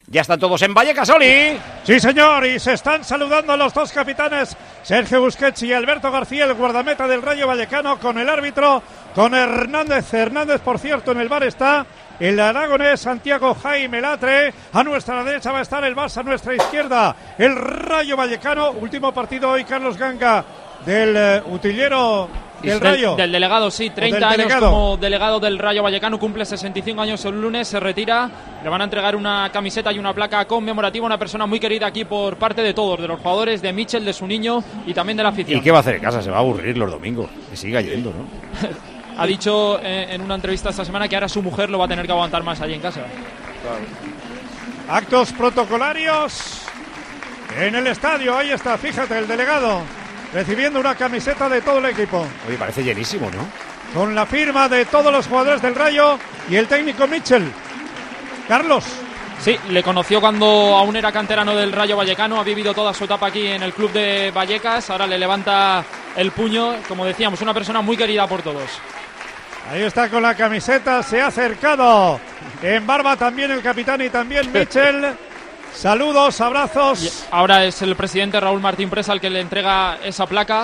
Ya están todos en Vallecas, Oli. Sí, señor, y se están saludando los dos capitanes, Sergio Busquets y Alberto García, el guardameta del Rayo Vallecano, con el árbitro, con Hernández. Hernández, por cierto, en el bar está el aragonés Santiago Jaime Latre. A nuestra derecha va a estar el Barça, a nuestra izquierda el Rayo Vallecano. Último partido hoy, Carlos Ganga, del utillero del Rayo. Del delegado, sí, 30 años delegado. Como delegado del Rayo Vallecano, cumple 65 años el lunes, se retira. Le van a entregar una camiseta y una placa conmemorativa, una persona muy querida aquí por parte de todos, de los jugadores, de Michel, de su niño y también de la afición. ¿Y qué va a hacer en casa? Se va a aburrir los domingos, que siga yendo, ¿no? Ha dicho en una entrevista esta semana que ahora su mujer lo va a tener que aguantar más allí en casa. Claro. Actos protocolarios en el estadio, ahí está, fíjate, el delegado recibiendo una camiseta de todo el equipo. Oye, parece llenísimo, ¿no? Con la firma de todos los jugadores del Rayo y el técnico Michel. Carlos. Sí, le conoció cuando aún era canterano del Rayo Vallecano, ha vivido toda su etapa aquí en el club de Vallecas, ahora le levanta el puño, como decíamos, una persona muy querida por todos. Ahí está con la camiseta, se ha acercado en barba también el capitán y también Michel. Saludos, abrazos. Y ahora es el presidente Raúl Martín Presa el que le entrega esa placa.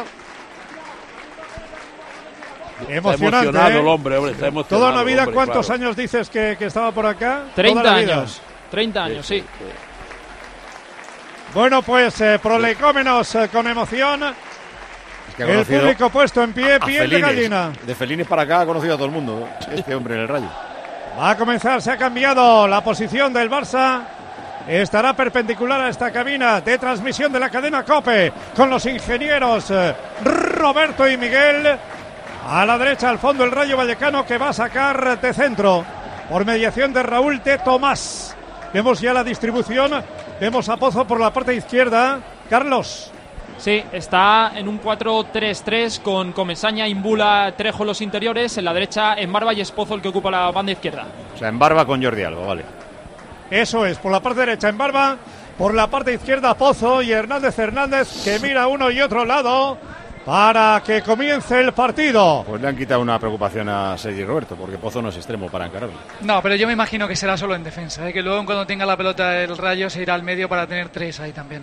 Emocionante, está emocionado el hombre, está emocionado. Toda una vida, hombre, ¿cuántos claro. años dices que estaba por acá? 30 años. 30 años, sí. Bueno, pues prolecómenos con emoción. Es que el público puesto en pie, piel de gallina. De Felines para acá ha conocido a todo el mundo este hombre en el Rayo. Va a comenzar, se ha cambiado la posición del Barça. Estará perpendicular a esta cabina de transmisión de la cadena COPE con los ingenieros Roberto y Miguel. A la derecha, al fondo, el Rayo Vallecano que va a sacar de centro por mediación de Raúl de Tomás. Vemos ya la distribución. Vemos a Pozo por la parte izquierda. Carlos. Sí, está en un 4-3-3 con Comesaña, Imbula, Trejo los interiores. En la derecha, en Barba y es Pozo el que ocupa la banda izquierda. O sea, en Barba con Jordi Alba, vale. Eso es, por la parte derecha en Barba, por la parte izquierda Pozo y Hernández que mira uno y otro lado para que comience el partido. Pues le han quitado una preocupación a Sergi Roberto, porque Pozo no es extremo para encararlo. No, pero yo me imagino que será solo en defensa, que luego cuando tenga la pelota el Rayo se irá al medio para tener tres ahí también.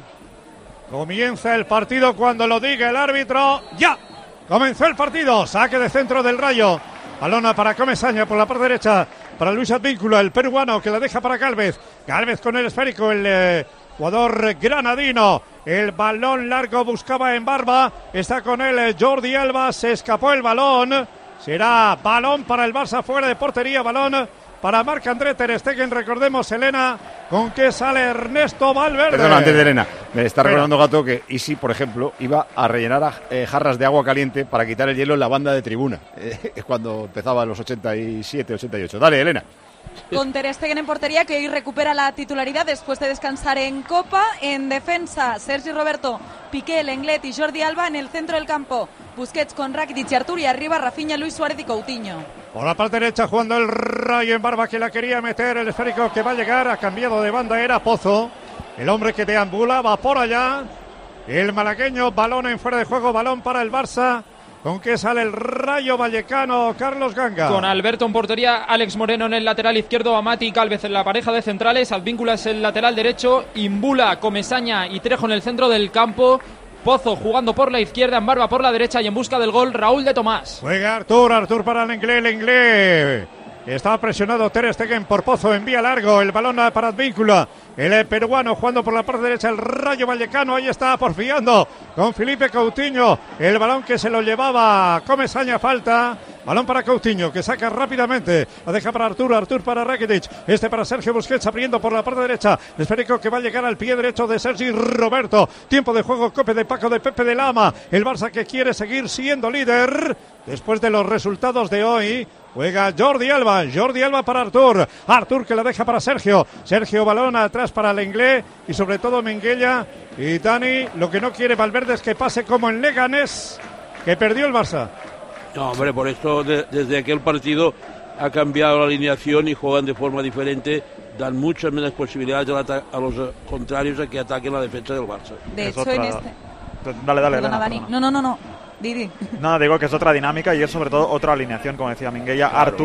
Comienza el partido cuando lo diga el árbitro. ¡Ya! Comenzó el partido, saque de centro del Rayo. Balona para Comesaña por la parte derecha, para Luis Advíncula, el peruano que la deja para Gálvez. Gálvez con el esférico, el jugador granadino. El balón largo buscaba en Barba. Está con él Jordi Alba, se escapó el balón. Será balón para el Barça fuera de portería, balón para Marc-André ter Stegen. Recordemos, Elena, con que sale Ernesto Valverde. Perdón, antes de Elena, me está recordando Gato que Isi, por ejemplo, iba a rellenar jarras de agua caliente para quitar el hielo en la banda de tribuna. Es cuando empezaba los 87, 88. Dale, Elena. Con ter Stegen en portería, que hoy recupera la titularidad después de descansar en Copa. En defensa, Sergi Roberto, Piqué, Lenglet y Jordi Alba. En el centro del campo, Busquets con Rakitic y Artur, y arriba Rafinha, Luis Suárez y Coutinho. Por la parte derecha jugando el Rayo en Barba, que la quería meter, el esférico que va a llegar, ha cambiado de banda, era Pozo, el hombre que deambula, va por allá, el malagueño, balón en fuera de juego, balón para el Barça. ¿Con qué sale el Rayo Vallecano, Carlos Ganga? Con Alberto en portería, Alex Moreno en el lateral izquierdo, Amati y Gálvez en la pareja de centrales, Advíncula es el lateral derecho, Imbula, Comesaña y Trejo en el centro del campo, Pozo jugando por la izquierda, en Barba por la derecha y en busca del gol Raúl de Tomás. Juega Artur para Lenglet. Está presionado ter Stegen por Pozo, envía largo el balón para Advíncula, el peruano jugando por la parte derecha, el Rayo Vallecano, ahí está porfiando con Felipe Coutinho, el balón que se lo llevaba Comesaña, falta, balón para Coutinho que saca rápidamente, la deja para Artur para Rakitic, para Sergio Busquets abriendo por la parte derecha, esférico que va a llegar al pie derecho de Sergi Roberto, tiempo de juego, Cope de Paco de Pepe de Lama, el Barça que quiere seguir siendo líder después de los resultados de hoy. Juega Jordi Alba para Artur que la deja para Sergio, balón atrás para Lenglet y sobre todo Minguella y Dani. Lo que no quiere Valverde es que pase como en Leganés, que perdió el Barça. No, hombre, por esto desde aquel partido ha cambiado la alineación y juegan de forma diferente, dan muchas menos posibilidades a los contrarios a que ataquen la defensa del Barça. De hecho, en este... Dale, Elena, Dani. No. Didi. No, digo que es otra dinámica y es sobre todo otra alineación, como decía Minguella. Claro. Artur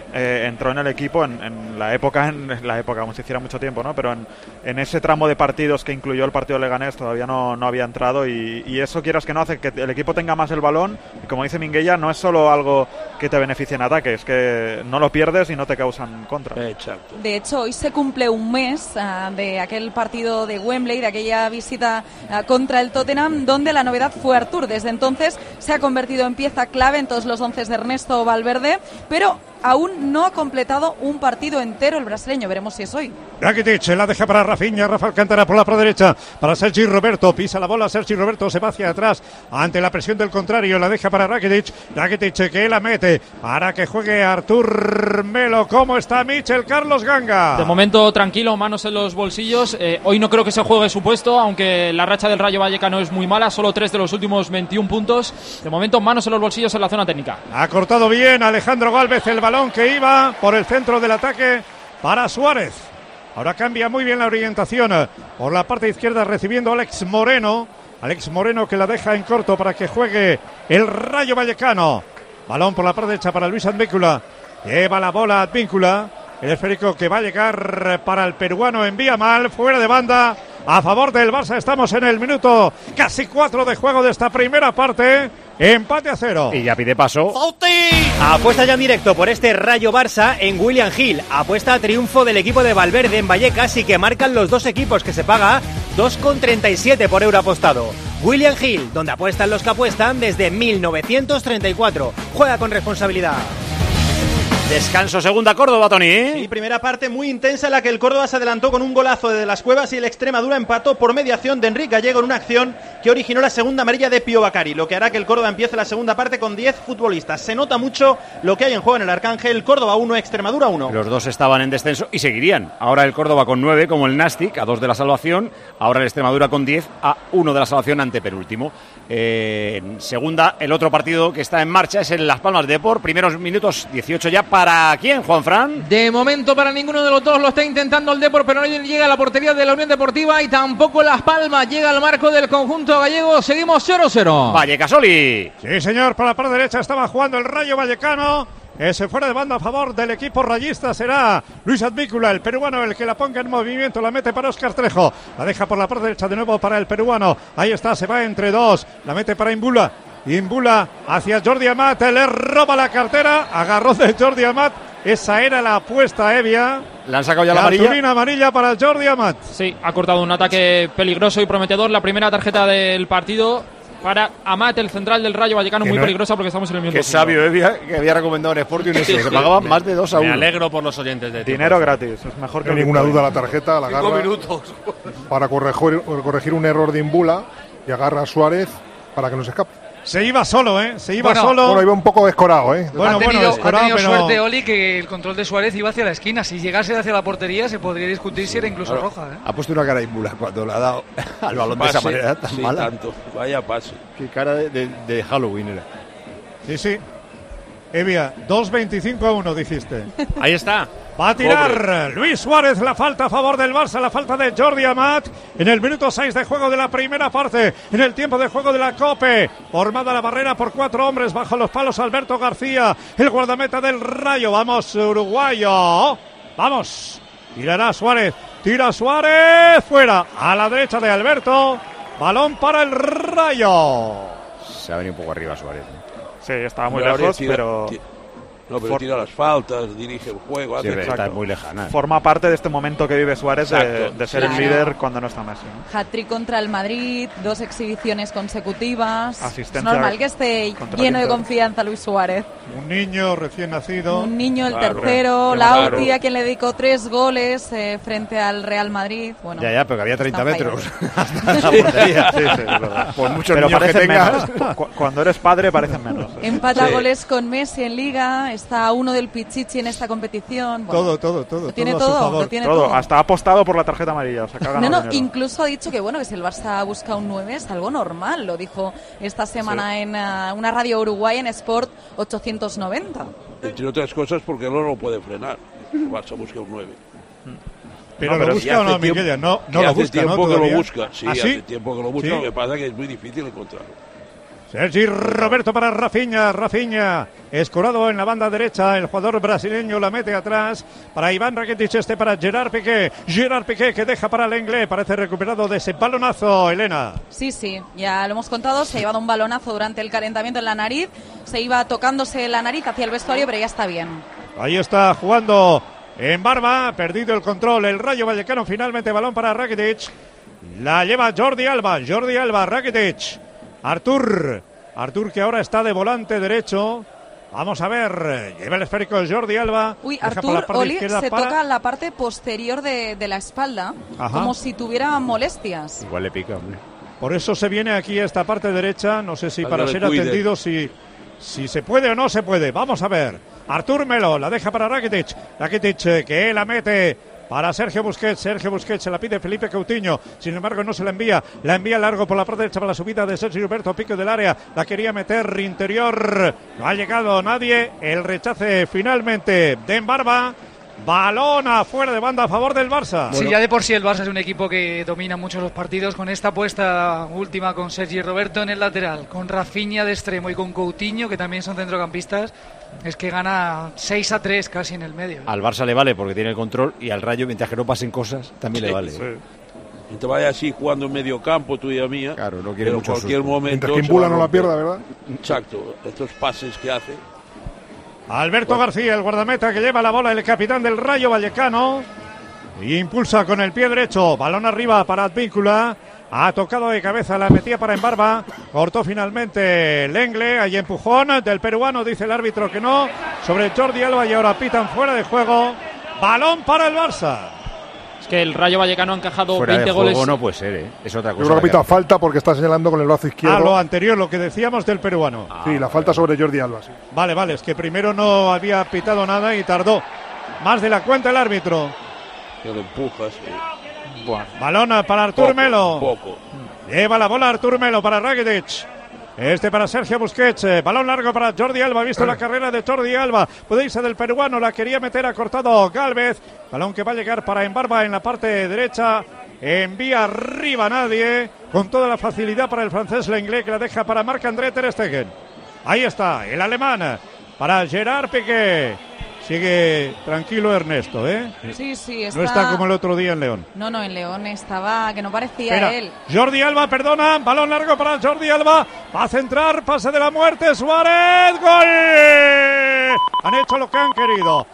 entró en el equipo en la época, como si hiciera mucho tiempo, ¿no? Pero en ese tramo de partidos que incluyó el partido de Leganés todavía no había entrado y eso, quieras que no, hace que el equipo tenga más el balón y, como dice Minguella, no es solo algo que te beneficie en ataque, es que no lo pierdes y no te causan contra. Exacto. De hecho, hoy se cumple un mes de aquel partido de Wembley, de aquella visita contra el Tottenham, donde la novedad fue Artur. Desde entonces se ha convertido en pieza clave en todos los 11 de Ernesto Valverde, pero aún no ha completado un partido entero el brasileño. Veremos si es hoy. Rakitic la deja para Rafinha, Rafa Alcántara por la pro derecha para Sergi Roberto, pisa la bola, Sergi Roberto se va hacia atrás ante la presión del contrario, la deja para Rakitic que la mete para que juegue Artur Melo. ¿Cómo está Michel Carlos Ganga? De momento tranquilo, manos en los bolsillos. Hoy no creo que se juegue su puesto, aunque la racha del Rayo Vallecano es muy mala, solo 3 de los últimos 21 puntos. De momento manos en los bolsillos en la zona técnica. Ha cortado bien Alejandro Gálvez el balón que iba por el centro del ataque para Suárez. Ahora cambia muy bien la orientación por la parte izquierda, recibiendo a Alex Moreno que la deja en corto para que juegue el Rayo Vallecano. Balón por la parte derecha para Luis Advíncula, lleva la bola Advíncula, el esférico que va a llegar para el peruano, envía mal, fuera de banda, a favor del Barça. Estamos en el minuto casi 4 de juego de esta primera parte. Empate a 0. Y ya pide paso. Apuesta ya en directo por este Rayo Barça en William Hill. Apuesta a triunfo del equipo de Valverde en Vallecas y que marcan los dos equipos, que se paga 2,37 por euro apostado. William Hill, donde apuestan los que apuestan desde 1934. Juega con responsabilidad. Descanso, segunda Córdoba, Tony. Sí, primera parte muy intensa en la que el Córdoba se adelantó con un golazo de Las Cuevas y el Extremadura empató por mediación de Enrique Gallego en una acción que originó la segunda amarilla de Pío Bacari, lo que hará que el Córdoba empiece la segunda parte con 10 futbolistas. Se nota mucho lo que hay en juego en el Arcángel. Córdoba 1, Extremadura 1. Los dos estaban en descenso y seguirían. Ahora el Córdoba con 9, como el Nastic, a 2 de la salvación. Ahora el Extremadura con 10, a 1 de la salvación, ante penúltimo. En segunda, el otro partido que está en marcha es el Las Palmas Depor. Primeros minutos, 18 ya. ¿Para quién, Juanfran? De momento para ninguno de los dos. Lo está intentando el Depor, pero no llega a la portería de la Unión Deportiva y tampoco Las Palmas llega al marco del conjunto gallego. Seguimos 0-0. Vallecasoli. Sí, señor, por la parte derecha estaba jugando el Rayo Vallecano. Ese fuera de banda a favor del equipo rayista será Luis Advíncula, el peruano, el que la ponga en movimiento. La mete para Óscar Trejo, la deja por la parte derecha de nuevo para el peruano. Ahí está, se va entre dos, la mete para Imbula hacia Jordi Amat, le roba la cartera, agarró de Jordi Amat. Esa era la apuesta, Evia. Le han sacado ya la amarilla. Cartulina amarilla para Jordi Amat. Sí, ha cortado un ataque peligroso y prometedor. La primera tarjeta del partido para Amat, el central del Rayo Vallecano, muy peligrosa porque estamos en el minuto. Qué sabio, Evia, que había recomendado en Sporting eso. Se pagaba más de 2-1. Me alegro por los oyentes de dinero gratis, es mejor que no hay ninguna duda. La tarjeta la agarra 5 minutos para corregir un error de Imbula y agarra a Suárez para que no se escape. Se iba solo, solo. Bueno, iba un poco descorado, Ha tenido suerte, Oli, que el control de Suárez iba hacia la esquina. Si llegase hacia la portería se podría discutir si era incluso roja. Ha puesto una cara Imbula cuando le ha dado al balón de esa manera tan mala. Tanto. Vaya pase. Qué cara de Halloween era. Sí. Evia, 2-25-1 dijiste. Ahí está. Va a tirar Luis Suárez, la falta a favor del Barça, la falta de Jordi Amat en el minuto 6 de juego de la primera parte, en el tiempo de juego de la COPE. Formada la barrera por 4 hombres bajo los palos, Alberto García, el guardameta del Rayo. Vamos, uruguayo. Vamos. Tirará Suárez. Tira Suárez. Fuera. A la derecha de Alberto. Balón para el Rayo. Se ha venido un poco arriba Suárez. Sí, estaba muy lejos, pero tira las faltas, dirige el juego. Sí, está muy lejana. Forma parte de este momento que vive Suárez de ser el líder cuando no está Messi, ¿no? Hat-trick contra el Madrid, 2 exhibiciones consecutivas. Asistencia. Es normal que esté lleno de confianza Luis Suárez. Un niño recién nacido. Un niño, el tercero. Lauti, a quien le dedicó 3 goles frente al Real Madrid. Bueno, ya, pero que había 30 metros hasta la portería. Sí, es verdad. Por muchos niños que tengas. Cuando eres padre parecen menos. Empata goles con Messi en Liga. Está uno del Pichichi en esta competición. Bueno, todo. Tiene todo. Hasta ha apostado por la tarjeta amarilla. O sea, que ha ganado dinero. Incluso ha dicho que que si el Barça busca un 9 es algo normal. Lo dijo esta semana en una radio uruguaya en Sport 890. Entre otras cosas porque no lo puede frenar. El Barça busca un 9. Pero lo busca o no, Miguel, no lo busca, hace tiempo ¿no? que lo busca, sí, ¿Ah, sí? hace tiempo que lo busca, lo que pasa es que es muy difícil encontrarlo. Sergi Roberto para Rafinha. Rafinha escorado en la banda derecha. El jugador brasileño la mete atrás para Iván Rakitic, para Gerard Piqué. Gerard Piqué que deja para Lenglet. Parece recuperado de ese balonazo, Elena. Sí, ya lo hemos contado. Se ha llevado un balonazo durante el calentamiento en la nariz. Se iba tocándose la nariz hacia el vestuario, pero ya está bien. Ahí está jugando en Barba. Perdido el control el Rayo Vallecano. Finalmente balón para Rakitic. La lleva Jordi Alba. Rakitic. Artur que ahora está de volante derecho. Vamos a ver, lleva el esférico Jordi Alba. Uy, Artur, Oli se toca la parte posterior de la espalda. Ajá. Como si tuviera molestias. Igual le pica, hombre. Por eso se viene aquí a esta parte derecha. No sé si para ser atendido, si se puede o no se puede. Vamos a ver. Artur Melo la deja para Rakitic que la mete para Sergio Busquets. Se la pide Felipe Coutinho, sin embargo no se la envía largo por la parte derecha para la subida de Sergi Roberto, pico del área, la quería meter interior, no ha llegado nadie, el rechace finalmente de Barba. Balón afuera de banda a favor del Barça. Sí, ya de por sí el Barça es un equipo que domina mucho los partidos. Con esta apuesta última con Sergi Roberto en el lateral, con Rafinha de extremo y con Coutinho, que también son centrocampistas, es que gana 6-3 casi en el medio. Al Barça le vale porque tiene el control, y al Rayo, mientras que no pasen cosas, también le vale. Sí. Y te vaya así jugando en medio campo, tú y a mía. Claro, no quiere mucho cualquier susto. momento. Mientras que Imbula no la pierda, ¿verdad? Exacto, estos pases que hace. Alberto García, el guardameta que lleva la bola, el capitán del Rayo Vallecano, y impulsa con el pie derecho, balón arriba para Advíncula, ha tocado de cabeza, la metía para Embarba, cortó finalmente Lenglet, hay empujón del peruano, dice el árbitro que no, sobre Jordi Alba, y ahora pitan fuera de juego, balón para el Barça. Es que el Rayo Vallecano ha encajado fuera 20 de juego goles. No puede ser, es otra cosa. Yo creo que pita falta porque está señalando con el brazo izquierdo. Lo anterior, lo que decíamos del peruano. Sí, la falta sobre Jordi Alba. Sí. Vale, es que primero no había pitado nada y tardó más de la cuenta el árbitro. Que lo empujas. Balón para Artur Melo. Poco. Lleva la bola Artur Melo para Rakitic. Para Sergio Busquets, balón largo para Jordi Alba, visto la carrera de Jordi Alba, puede irse del peruano, la quería meter, ha cortado Gálvez, balón que va a llegar para Embarba en la parte derecha, envía arriba nadie, con toda la facilidad para el francés Lenglet, que la deja para Marc-André ter Stegen. Ahí está, el alemán, para Gerard Piqué. Sigue tranquilo Ernesto, ¿eh? Sí, está... No está como el otro día en León. No, en León estaba que no parecía él. Jordi Alba, perdona, balón largo para Jordi Alba, va a centrar, pase de la muerte, Suárez, ¡gol! Han hecho lo que han querido,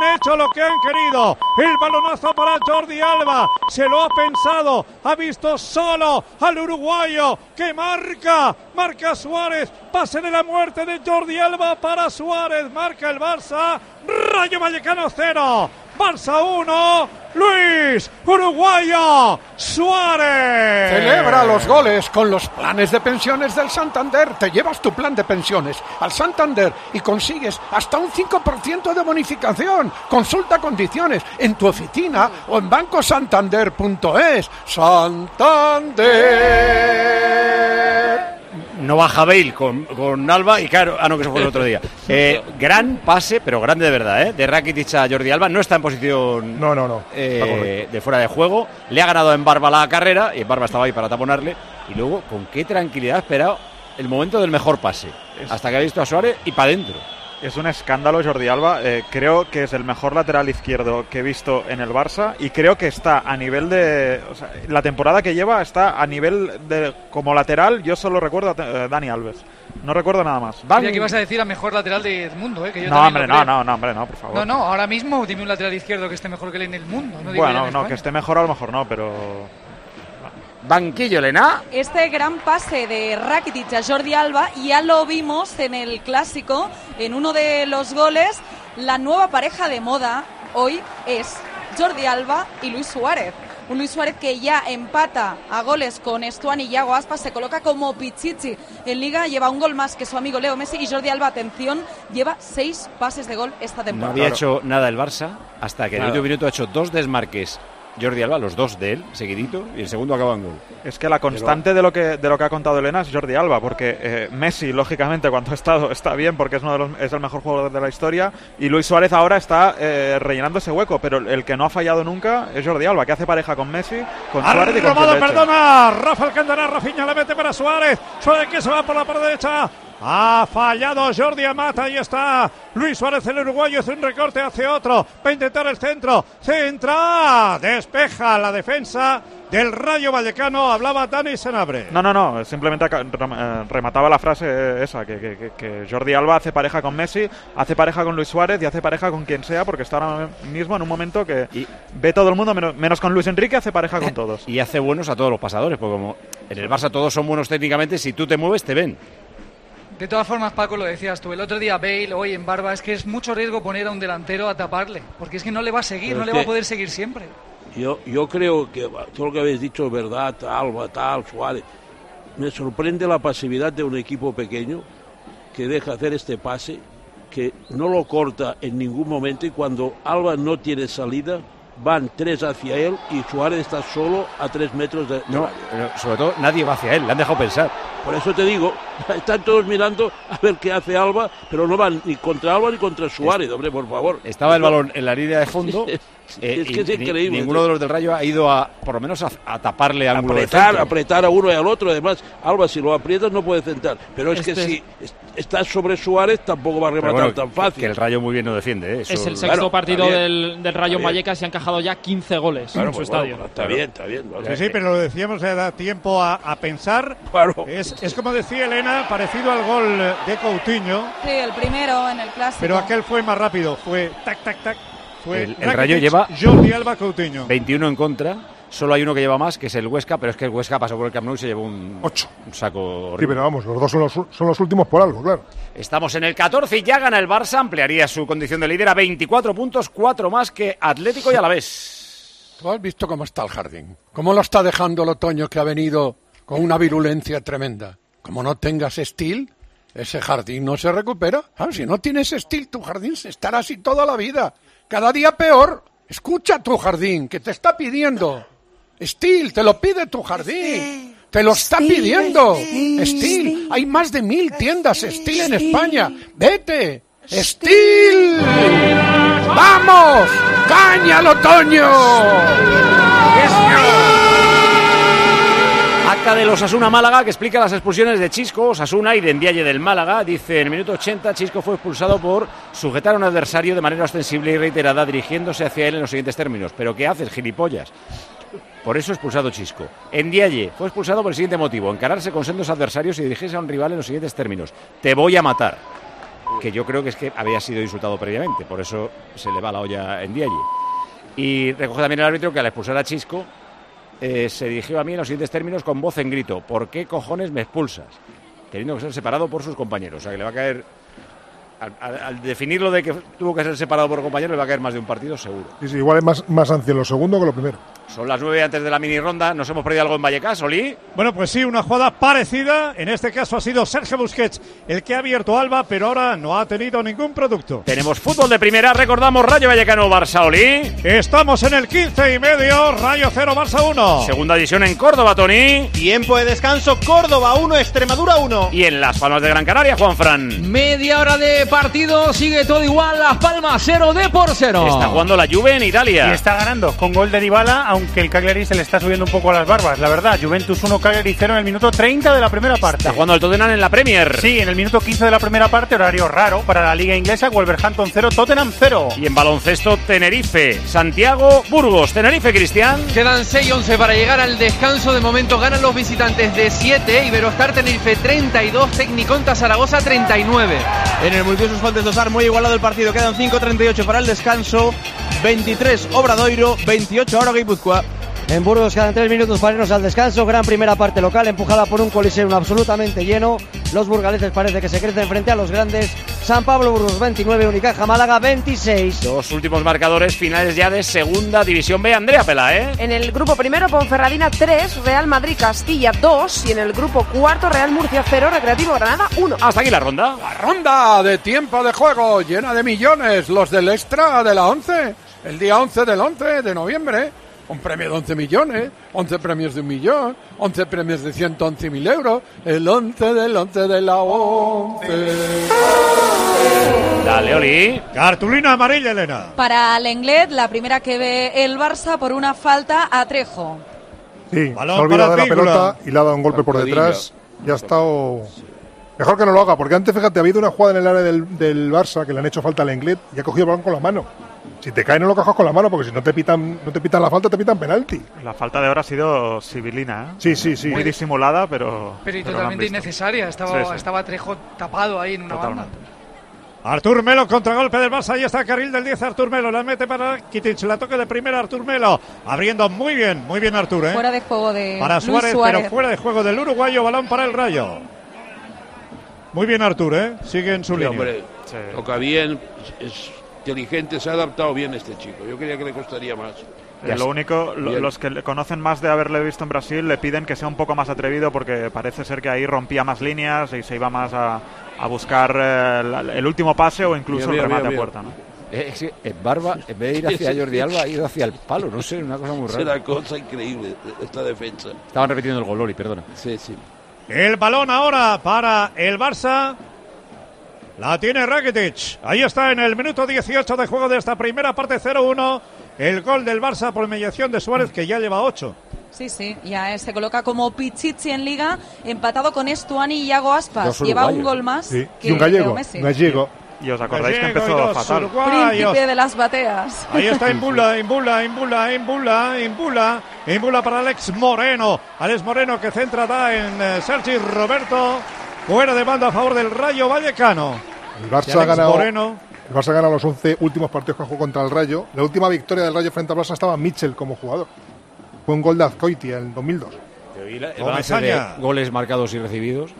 el balonazo para Jordi Alba, se lo ha pensado, ha visto solo al uruguayo, que marca Suárez, pase de la muerte de Jordi Alba para Suárez, marca el Barça, Rayo Vallecano 0, Barça 1, Luis, uruguayo, Suárez. Celebra los goles con los planes de pensiones del Santander. Te llevas tu plan de pensiones al Santander y consigues hasta un 5% de bonificación. Consulta condiciones en tu oficina o en bancosantander.es. Santander. No baja Bale con Alba y claro, no, que eso fue el otro día. Gran pase, pero grande de verdad, de Rakitic a Jordi Alba. No está en posición de fuera de juego. Le ha ganado en Barba la carrera y en Barba estaba ahí para taponarle. Y luego, con qué tranquilidad ha esperado el momento del mejor pase. Hasta que ha visto a Suárez y para adentro. Es un escándalo Jordi Alba, creo que es el mejor lateral izquierdo que he visto en el Barça y creo que está a nivel de... O sea, la temporada que lleva está a nivel de... Como lateral, yo solo recuerdo a Dani Alves, no recuerdo nada más. Creía que ibas a decir a mejor lateral del mundo, que yo no, hombre, no, por favor. No, ahora mismo dime un lateral izquierdo que esté mejor que él en el mundo. No digo bueno, no, que esté mejor a lo mejor no, pero... Banquillo, Elena. Este gran pase de Rakitic a Jordi Alba ya lo vimos en el Clásico, en uno de los goles. La nueva pareja de moda hoy es Jordi Alba y Luis Suárez. Un Luis Suárez que ya empata a goles con Estuani y Iago Aspas, se coloca como Pichichi en Liga, lleva un gol más que su amigo Leo Messi, y Jordi Alba, atención, lleva 6 pases de gol esta temporada. No había hecho nada el Barça hasta que en el último minuto ha hecho 2 desmarques Jordi Alba, los dos de él, seguidito, y el segundo acaba en gol. Es que la constante de lo que ha contado Elena es Jordi Alba, porque Messi, lógicamente, cuando ha estado, está bien, porque es el mejor jugador de la historia, y Luis Suárez ahora está rellenando ese hueco, pero el que no ha fallado nunca es Jordi Alba, que hace pareja con Messi, con Suárez y con Pedreche. Perdona, Rafa Alcántara, Rafinha le mete para Suárez, Suárez que se va por la parte derecha. Ha fallado Jordi Amata, ahí está Luis Suárez, el uruguayo, hace un recorte hacia otro, va a intentar el centro, centra, despeja la defensa del Rayo Vallecano, hablaba Dani Senabre. No, simplemente remataba la frase esa, que Jordi Alba hace pareja con Messi, hace pareja con Luis Suárez y hace pareja con quien sea, porque está ahora mismo en un momento que ve todo el mundo, menos con Luis Enrique, hace pareja con todos. Y hace buenos a todos los pasadores, porque como en el Barça todos son buenos técnicamente, si tú te mueves te ven. De todas formas, Paco, lo decías tú, el otro día Bale, hoy en Barba, es que es mucho riesgo poner a un delantero a taparle, porque es que no le va a seguir, no le va a poder seguir siempre. Yo creo que todo lo que habéis dicho es verdad, Alba, Suárez. Me sorprende la pasividad de un equipo pequeño que deja hacer este pase, que no lo corta en ningún momento, y cuando Alba no tiene salida, van 3 hacia él y Suárez está solo a 3 metros de no, pero sobre todo nadie va hacia él, le han dejado pensar. Por eso te digo, están todos mirando a ver qué hace Alba, pero no van ni contra Alba ni contra Suárez, hombre, por favor. Estaba el balón en la línea de fondo. Es que es increíble. Ninguno de los del Rayo ha ido por lo menos a taparle al ángulo de centro. Apretar a uno y al otro. Además, Alba, si lo aprietas, no puede centrar. Pero es que si estás sobre Suárez, tampoco va a rematar tan fácil. Que el Rayo muy bien no defiende. Es el sexto partido del Rayo en Vallecas y ha encajado ya 15 goles en su estadio. Está bien. Sí, pero lo decíamos, da tiempo a pensar. Claro. Es como decía Elena, parecido al gol de Coutinho. Sí, el primero en el clásico. Pero aquel fue más rápido, fue tac. El Rayo lleva Jordi Alba, Coutinho. 21 en contra. Solo hay uno que lleva más, que es el Huesca, pero es que el Huesca pasó por el Camp Nou y se llevó un saco horrible. Sí, pero vamos, los dos son los últimos por algo, claro. Estamos en el 14 y ya gana el Barça, ampliaría su condición de líder a 24 puntos, 4 más que Atlético y Alavés. ¿Tú has visto cómo está el jardín? ¿Cómo lo está dejando el otoño, que ha venido con una virulencia tremenda? Como no tengas Steel, ese jardín no se recupera. Si no tienes Steel, tu jardín estará así toda la vida. Cada día peor. Escucha tu jardín, que te está pidiendo. Steel, te lo pide tu jardín. Te lo está pidiendo. Steel, hay más de 1000 tiendas Steel en España. Vete. Steel. ¡Vamos! ¡Caña al otoño! Acta del Osasuna Málaga que explica las expulsiones de Chisco, Osasuna y de Ndiaye del Málaga. Dice, en el minuto 80 Chisco fue expulsado por sujetar a un adversario de manera ostensible y reiterada dirigiéndose hacia él en los siguientes términos. ¿Pero qué haces, gilipollas? Por eso expulsado Chisco. Ndiaye fue expulsado por el siguiente motivo: encararse con sendos adversarios y dirigirse a un rival en los siguientes términos: te voy a matar. Que yo creo que es que había sido insultado previamente, por eso se le va la olla a Ndiaye. Y recoge también el árbitro que al expulsar a Chisco se dirigió a mí en los siguientes términos con voz en grito: ¿por qué cojones me expulsas? Teniendo que ser separado por sus compañeros. O sea que le va a caer, al definirlo de que tuvo que ser separado por compañeros, le va a caer más de un partido seguro. Sí, igual es más sanción lo segundo que lo primero. Son las 9 antes de la mini ronda. ¿Nos hemos perdido algo en Vallecas, Oli? Bueno, pues sí, una jugada parecida. En este caso ha sido Sergio Busquets el que ha abierto Alba, pero ahora no ha tenido ningún producto. Tenemos fútbol de primera. Recordamos Rayo Vallecano, Barça, Oli. Estamos en el 15:30. Rayo 0, Barça 1. Segunda división en Córdoba, Tony. Tiempo de descanso. Córdoba 1, Extremadura 1. Y en Las Palmas de Gran Canaria, Juanfran. Media hora de partido. Sigue todo igual. Las Palmas 0 de por 0. Está jugando la Juve en Italia. Y está ganando con gol de Dybala, aunque el Cagliari se le está subiendo un poco a las barbas, la verdad. Juventus 1, Cagliari 0 en el minuto 30 de la primera parte. Está jugando el Tottenham en la Premier. Sí, en el minuto 15 de la primera parte, horario raro para la liga inglesa. Wolverhampton 0, Tottenham 0. Y en baloncesto, Tenerife, Santiago, Burgos. Tenerife, Cristian. Quedan 6-11 para llegar al descanso. De momento ganan los visitantes de 7. Iberostar Tenerife 32, Tecniconta Zaragoza 39. En el Multiusos Fontes Dosar, muy igualado el partido. Quedan 5:38 para el descanso. 23 Obradoiro, 28 ahora Guipúzcoa. En Burgos quedan 3 minutos para irnos al descanso. Gran primera parte local, empujada por un Coliseum absolutamente lleno. Los burgaleses parece que se crecen frente a los grandes. San Pablo Burgos 29, Unicaja Málaga 26. Los últimos marcadores finales ya de Segunda División B. Andrea Pela, ¿eh? En el grupo primero, Ponferradina 3, Real Madrid Castilla 2. Y en el grupo cuarto, Real Murcia 0, Recreativo Granada 1. Hasta aquí la ronda. La ronda de tiempo de juego, llena de millones. Los del extra de la 11. El día 11 del 11 de noviembre. Un premio de 11 millones, 11 premios de 1 millón, 11 premios de 111.000 euros, el 11 de la 11. Dale, Oli. Cartulina amarilla, Elena. Para Lenglet, la primera que ve el Barça por una falta a Trejo. Sí, Balón se ha olvidado de para la Advíncula. pelota y le ha dado un golpe por detrás. Ya ha estado... Mejor que no lo haga, porque antes, fíjate, ha habido una jugada en el área del Barça que le han hecho falta a Lenglet y ha cogido el balón con la mano. Si te cae no lo cojas con la mano, porque si no te pitan la falta, te pitan penalti. La falta de ahora ha sido civilina, Sí, sí, sí. Muy disimulada, pero Pero lo han totalmente visto. innecesaria. Estaba Trejo tapado ahí en una banda. Artur Melo, contragolpe del Barça. Ahí está carril del 10, Artur Melo. La mete para Kitic. La toque de primera, Artur Melo. Abriendo muy bien Artur. Fuera de juego de para Luis Suárez, Suárez. pero fuera de juego del uruguayo. Balón para el Rayo. Muy bien Artur, sigue en su Sí, línea. hombre, toca bien, es inteligente, se ha adaptado bien este chico. Yo creía que le costaría más. Lo único, los que le conocen más de haberle visto en Brasil le piden que sea un poco más atrevido, porque parece ser que ahí rompía más líneas y se iba más a buscar el último pase o incluso el remate a puerta, ¿no? Barba, en vez de ir hacia Jordi Alba, ha ido hacia el palo. No sé, una cosa muy Es rara. una cosa increíble esta defensa. Estaban repitiendo el gol, Oli, perdona. Sí. El balón ahora para el Barça. La tiene Rakitic. Ahí está en el minuto 18 de juego de esta primera parte, 0-1. El gol del Barça por mediación de Suárez, que ya lleva 8. Sí, ya se coloca como Pichichi en Liga, empatado con Estuani y Iago Aspas. Lleva un gol más Sí. que Y un gallego. Leo Messi. Y os acordáis que Gallego y empezó dos fatal. uruguayos. Príncipe de las bateas. Ahí está Imbula para Alex Moreno. Alex Moreno que centra da en Sergi Roberto. Fuera de banda a favor del Rayo Vallecano. El Barça ha ganado los 11 últimos partidos que jugó contra el Rayo. La última victoria del Rayo frente al Barça estaba Mitchell como jugador. Fue un gol de Azcoitia en 2002. El balance de goles marcados y recibidos.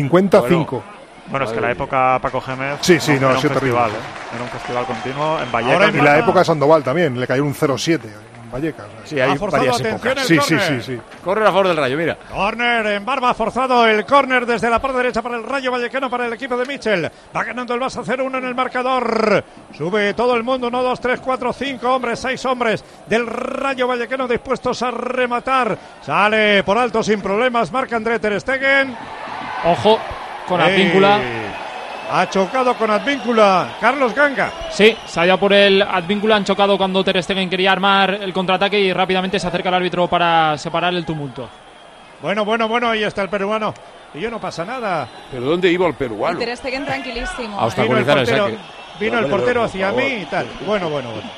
55. Bueno, es que la época Paco Gémez Sí, era ha un sido festival, terrible. era un festival continuo en Vallecas. Y la época de Sandoval también, le cayó un 0-7 en Vallecas. Sí, hay varias épocas. Sí. Corre a favor del Rayo, mira. Córner en Barba, forzado el córner desde la parte derecha para el Rayo Vallecano, para el equipo de Mitchell. Va ganando el Barça 0-1 en el marcador. Sube todo el mundo, 1, 2, 3, 4, 5 hombres, 6 hombres del Rayo Vallecano dispuestos a rematar. Sale por alto sin problemas, marca André Ter Stegen. Ojo con Advíncula. Ha chocado con Advíncula Carlos Ganga. Sí, se ha ido por el Advíncula, han chocado cuando Ter Stegen quería armar el contraataque y rápidamente se acerca el árbitro para separar el tumulto. Bueno, ahí está el peruano. Y no pasa nada. ¿Pero dónde iba el peruano? Ter Stegen tranquilísimo. A obstaculizar el saque. Vino el portero hacia mí y tal. Bueno.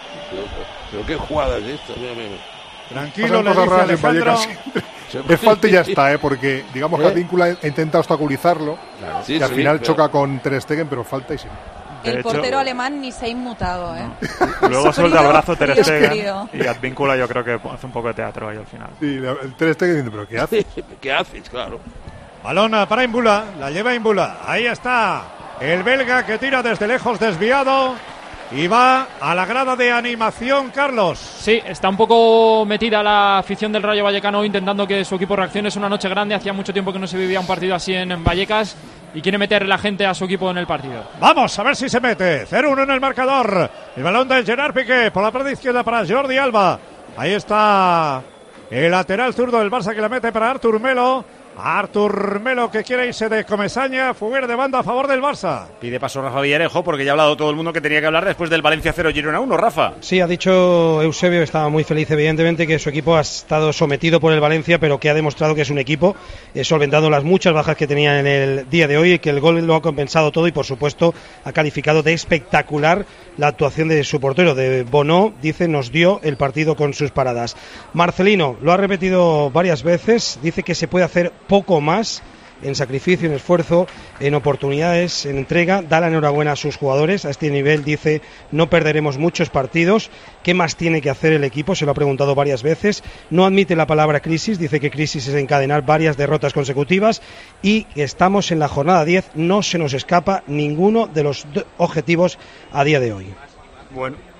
Pero qué jugada es esta. Mira. Tranquilo, Pasan le cosas dice raras en Alejandro. Vallecas. Es falta y ya está, porque digamos que Advíncula intenta obstaculizarlo y al final choca con Ter Stegen, pero falta y sí. El portero alemán ni se ha inmutado, Luego suelta el brazo Ter frío, Stegen frío. y Advíncula yo creo que hace un poco de teatro ahí al final. Sí, el Ter Stegen dice, ¿pero qué hace? ¿Qué haces? Claro. Balón para Imbula, la lleva Imbula. Ahí está el belga que tira desde lejos, desviado. Y va a la grada de animación, Carlos. Sí, está un poco metida la afición del Rayo Vallecano intentando que su equipo reaccione. Es una noche grande, hacía mucho tiempo que no se vivía un partido así en Vallecas y quiere meter la gente a su equipo en el partido. Vamos a ver si se mete. 0-1 en el marcador. El balón de Gerard Piqué por la parte izquierda para Jordi Alba. Ahí está el lateral zurdo del Barça que la mete para Artur Melo. Artur Melo que quiere irse de Comesaña, fuera de banda a favor del Barça. Pide paso Rafa Villarejo porque ya ha hablado todo el mundo que tenía que hablar después del Valencia 0 Girona 1, Rafa. Sí, ha dicho Eusebio, estaba muy feliz evidentemente que su equipo ha estado sometido por el Valencia, pero que ha demostrado que es un equipo solventando las muchas bajas que tenía en el día de hoy y que el gol lo ha compensado todo y por supuesto ha calificado de espectacular la actuación de su portero, de Bono, dice, nos dio el partido con sus paradas. Marcelino lo ha repetido varias veces, dice que se puede hacer poco más en sacrificio, en esfuerzo, en oportunidades, en entrega. Da la enhorabuena a sus jugadores. A este nivel dice, no perderemos muchos partidos. ¿Qué más tiene que hacer el equipo? Se lo ha preguntado varias veces. No admite la palabra crisis. Dice que crisis es encadenar varias derrotas consecutivas y que estamos en la jornada 10. No se nos escapa ninguno de los objetivos a día de hoy. Bueno,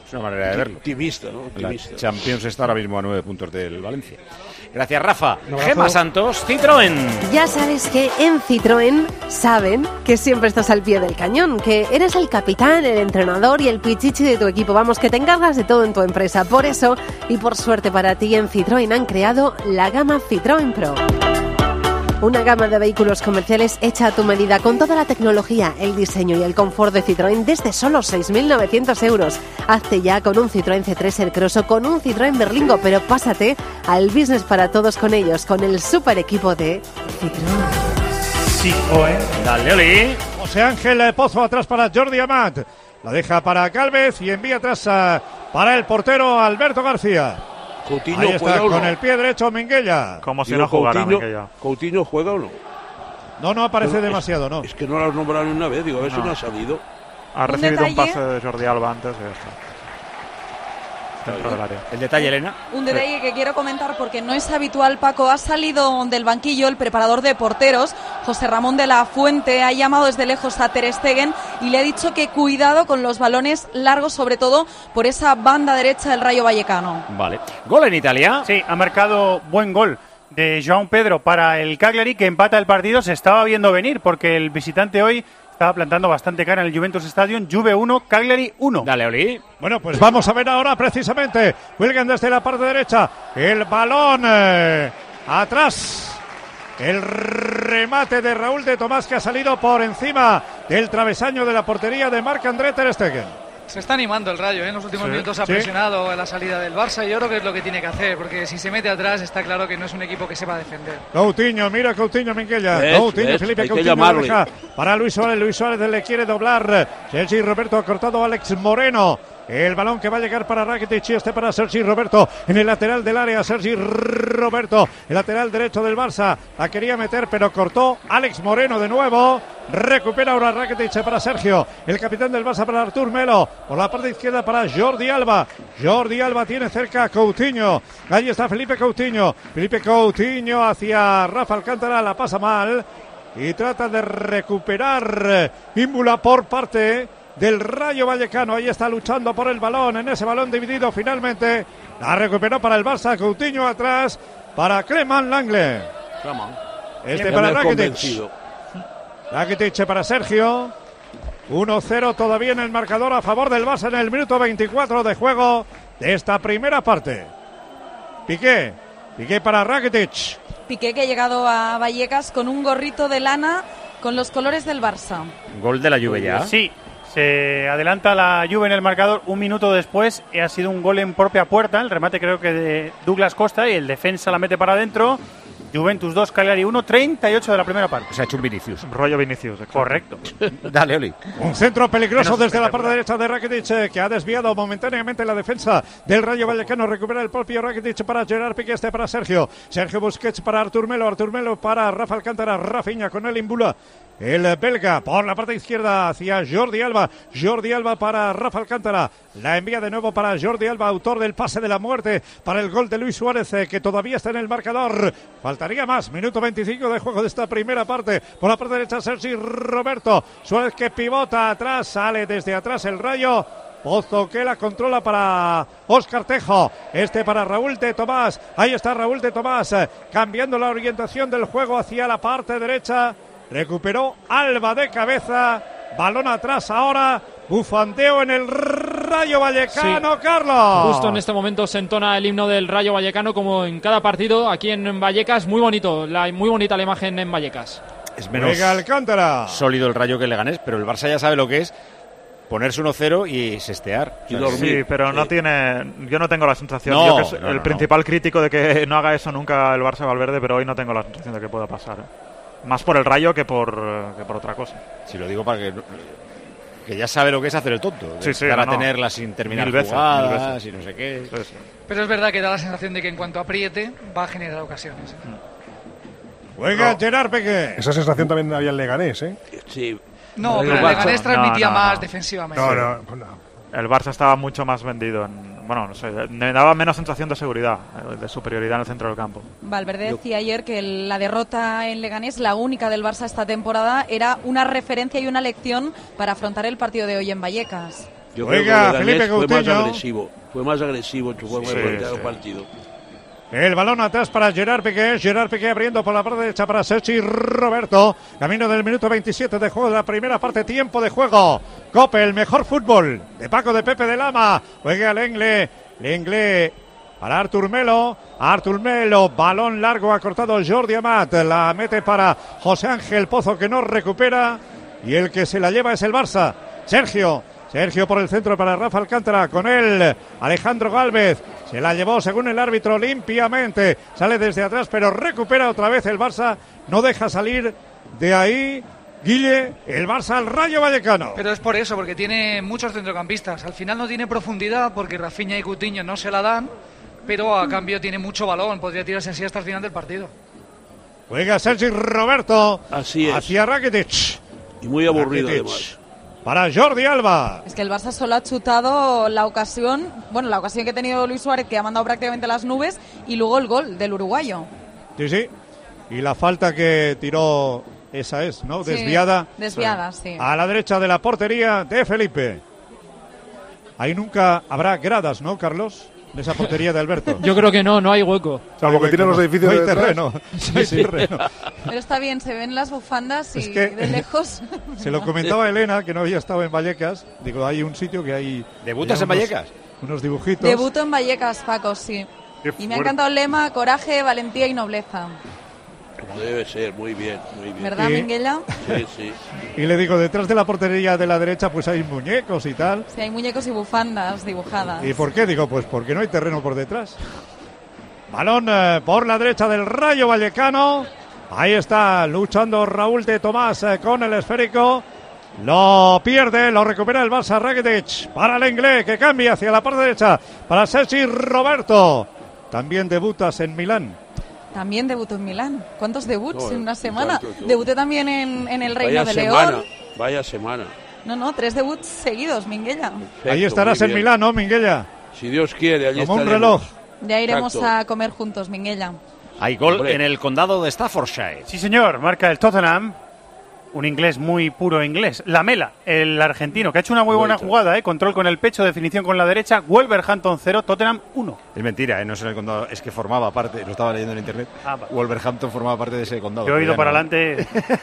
Es una manera de verlo. Optimista, ¿no? Optimista. La Champions está ahora mismo a 9 puntos del Valencia. Gracias, Rafa. Gemma Santos, Citroën. Ya sabes que en Citroën saben que siempre estás al pie del cañón, que eres el capitán, el entrenador y el pichichi de tu equipo. Vamos, que te encargas de todo en tu empresa. Por eso, y por suerte para ti, en Citroën han creado la gama Citroën Pro. Una gama de vehículos comerciales hecha a tu medida, con toda la tecnología, el diseño y el confort de Citroën desde solo 6.900 euros. Hazte ya con un Citroën C3 Aircross o con un Citroën Berlingo, pero pásate al business para todos con ellos, con el super equipo de Citroën. Citroën. Dale, Oli. José Ángel Pozo atrás para Jordi Amat. La deja para Gálvez y envía atrás para el portero Alberto García. Coutinho ahí está juega con o no. el pie derecho Minguella. Como si no jugara Minguella. ¿Coutinho juega o no? No aparece demasiado, ¿no? Es que no lo has nombrado ni una vez, digo, a ver si no ha salido. Ha recibido un pase de Jordi Alba antes y ya está. Dentro del área. El detalle, Elena. Un detalle que quiero comentar porque no es habitual, Paco. Ha salido del banquillo el preparador de porteros, José Ramón de la Fuente. Ha llamado desde lejos a Ter Stegen y le ha dicho que cuidado con los balones largos, sobre todo por esa banda derecha del Rayo Vallecano. Vale. Gol en Italia. Sí, ha marcado buen gol de João Pedro para el Cagliari, que empata el partido. Se estaba viendo venir porque el visitante hoy estaba plantando bastante cara en el Juventus Stadium. Juve 1, Cagliari 1. Dale, Oli. Bueno, pues vamos a ver ahora precisamente. Cuelgan desde la parte derecha. El balón atrás. El remate de Raúl de Tomás, que ha salido por encima del travesaño de la portería de Marc-André Ter Stegen. Se está animando el Rayo, ¿eh? En los últimos minutos ha presionado la salida del Barça y yo creo que es lo que tiene que hacer, porque si se mete atrás está claro que no es un equipo que sepa defender. Coutinho, mira Coutinho, Minguella. Coutinho, Felipe Coutinho, deja para Luis Suárez le quiere doblar. Sergi Roberto ha cortado a Alex Moreno. El balón que va a llegar para Rakitic y para Sergi Roberto en el lateral del área. Sergi Roberto, el lateral derecho del Barça, la quería meter pero cortó Alex Moreno de nuevo. Recupera ahora Rakitic para Sergio, el capitán del Barça para Artur Melo, por la parte izquierda para Jordi Alba. Jordi Alba tiene cerca a Coutinho. Ahí está Felipe Coutinho hacia Rafa Alcántara, la pasa mal y trata de recuperar Imbula por parte del Rayo Vallecano. Ahí está luchando por el balón, en ese balón dividido finalmente. La recuperó para el Barça, Coutinho atrás para Clément Langlais. Para Rakitic. Rakitic para Sergio. 1-0 todavía en el marcador a favor del Barça en el minuto 24 de juego de esta primera parte. Piqué para Rakitic. Piqué, que ha llegado a Vallecas con un gorrito de lana con los colores del Barça. Gol de la Juve ya. Sí, se adelanta la Juve en el marcador un minuto después. Ha sido un gol en propia puerta, el remate creo que de Douglas Costa, y el defensa la mete para adentro. Juventus 2, Cagliari 1, 38 de la primera parte. Se ha hecho un Vinicius. Rollo Vinicius, exacto. Correcto. Dale, Oli. Un centro peligroso desde la parte derecha de Rakitic, que ha desviado momentáneamente la defensa del Rayo Vallecano. Recupera el propio Rakitic para Gerard Piqué, para Sergio Busquets para Artur Melo para Rafa Alcántara, Rafinha con el Imbula. El belga por la parte izquierda hacia Jordi Alba para Rafa Alcántara, la envía de nuevo para Jordi Alba, autor del pase de la muerte para el gol de Luis Suárez, que todavía está en el marcador. Faltaría más, minuto 25 de juego de esta primera parte. Por la parte derecha Sergi Roberto, Suárez que pivota atrás, sale desde atrás el Rayo. Pozo que la controla para Óscar Tejo, para Raúl de Tomás. Ahí está Raúl de Tomás, cambiando la orientación del juego hacia la parte derecha. Recuperó Alba de cabeza, balón atrás ahora, bufandeo en el Rayo Vallecano, sí. Carlos. Justo en este momento se entona el himno del Rayo Vallecano, como en cada partido aquí en Vallecas. Muy bonita la imagen en Vallecas. Es menos Alcántara. Sólido el Rayo que el Leganés, pero el Barça ya sabe lo que es ponerse 1-0 y sestear. Sí, pero no tiene. Yo no tengo la sensación. Yo que soy el principal crítico de que no haga eso nunca el Barça Valverde, pero hoy no tengo la sensación de que pueda pasar. Más por el Rayo que por otra cosa. Si lo digo para que ya sabe lo que es hacer el tonto. Para tenerla sin terminar jugadas y no sé qué. Sí. Pero es verdad que da la sensación de que en cuanto apriete va a generar ocasiones. Juega Gerard Piqué. Esa sensación también había en Leganés, ¿eh? Sí. No, pero el Leganés transmitía más defensivamente. No. El Barça estaba mucho más vendido. No sé, me daba menos sensación de seguridad, de superioridad en el centro del campo. Valverde decía ayer que la derrota en Leganés, la única del Barça esta temporada, era una referencia y una lección para afrontar el partido de hoy en Vallecas. Yo Oiga, creo que Felipe Coutinho. Fue más agresivo en su forma de plantear el partido. El balón atrás para Gerard Piqué. Gerard Piqué abriendo por la parte derecha para Sergi Roberto. Camino del minuto 27 de juego de la primera parte. Tiempo de juego. Cope, el mejor fútbol de Paco de Pepe de Lama. Juega Lenglet para Artur Melo. Balón largo, ha cortado Jordi Amat. La mete para José Ángel Pozo, que no recupera. Y el que se la lleva es el Barça. Sergio por el centro para Rafa Alcántara. Con él Alejandro Gálvez. Se la llevó según el árbitro limpiamente. Sale desde atrás, pero recupera otra vez el Barça. No deja salir de ahí, Guille, el Barça al Rayo Vallecano. Pero es por eso, porque tiene muchos centrocampistas. Al final no tiene profundidad porque Rafinha y Coutinho no se la dan, pero a cambio tiene mucho balón. Podría tirarse así hasta el final del partido. Juega Sergi Roberto. Así es. Hacia Rakitic. Y muy aburrido además. Para Jordi Alba. Es que el Barça solo ha chutado la ocasión que ha tenido Luis Suárez, que ha mandado prácticamente a las nubes, y luego el gol del uruguayo. Sí. Y la falta que tiró, esa es, ¿no? Sí, desviada. Desviada, sí. A la derecha de la portería de Felipe. Ahí nunca habrá gradas, ¿no, Carlos? De esa portería de Alberto. Yo creo que no hay hueco. Salvo que tienen los edificios no hay de detrás. terreno. No hay terreno. Pero está bien, se ven las bufandas y Es que de lejos. Se lo comentaba Elena, que no había estado en Vallecas. Digo, hay un sitio que hay... ¿Debutas en Vallecas? Unos dibujitos. Debuto en Vallecas, Paco, sí. Y me ha encantado el lema: coraje, valentía y nobleza. Como debe ser, muy bien. ¿Verdad, Minguella? Sí. Y le digo, detrás de la portería de la derecha pues hay muñecos y tal. Sí, hay muñecos y bufandas dibujadas. ¿Y por qué? Digo, pues porque no hay terreno por detrás. Balón por la derecha del Rayo Vallecano. Ahí está luchando Raúl de Tomás con el esférico. Lo pierde, lo recupera el Barça. Rakitic para Lenglet, que cambia hacia la parte derecha para Sergi Roberto. También debutas en Milán. También debutó en Milán. ¿Cuántos debuts en una semana? Tanto. Debuté también en el Reino de León. Vaya semana. No, 3 debuts seguidos, Minguella. Perfecto, ahí estarás en Milán, ¿no, Minguella? Si Dios quiere, allí como estaremos. un reloj. Ya iremos a comer juntos, Minguella. Hay gol en el condado de Staffordshire. Sí, señor, marca el Tottenham. Un inglés muy puro inglés. Lamela, el argentino, que ha hecho una muy buena jugada, control con el pecho, definición con la derecha. Wolverhampton 0, Tottenham 1. Es mentira, no es en el condado, es que formaba parte, lo estaba leyendo en internet. Wolverhampton formaba parte de ese condado. Yo he ido para adelante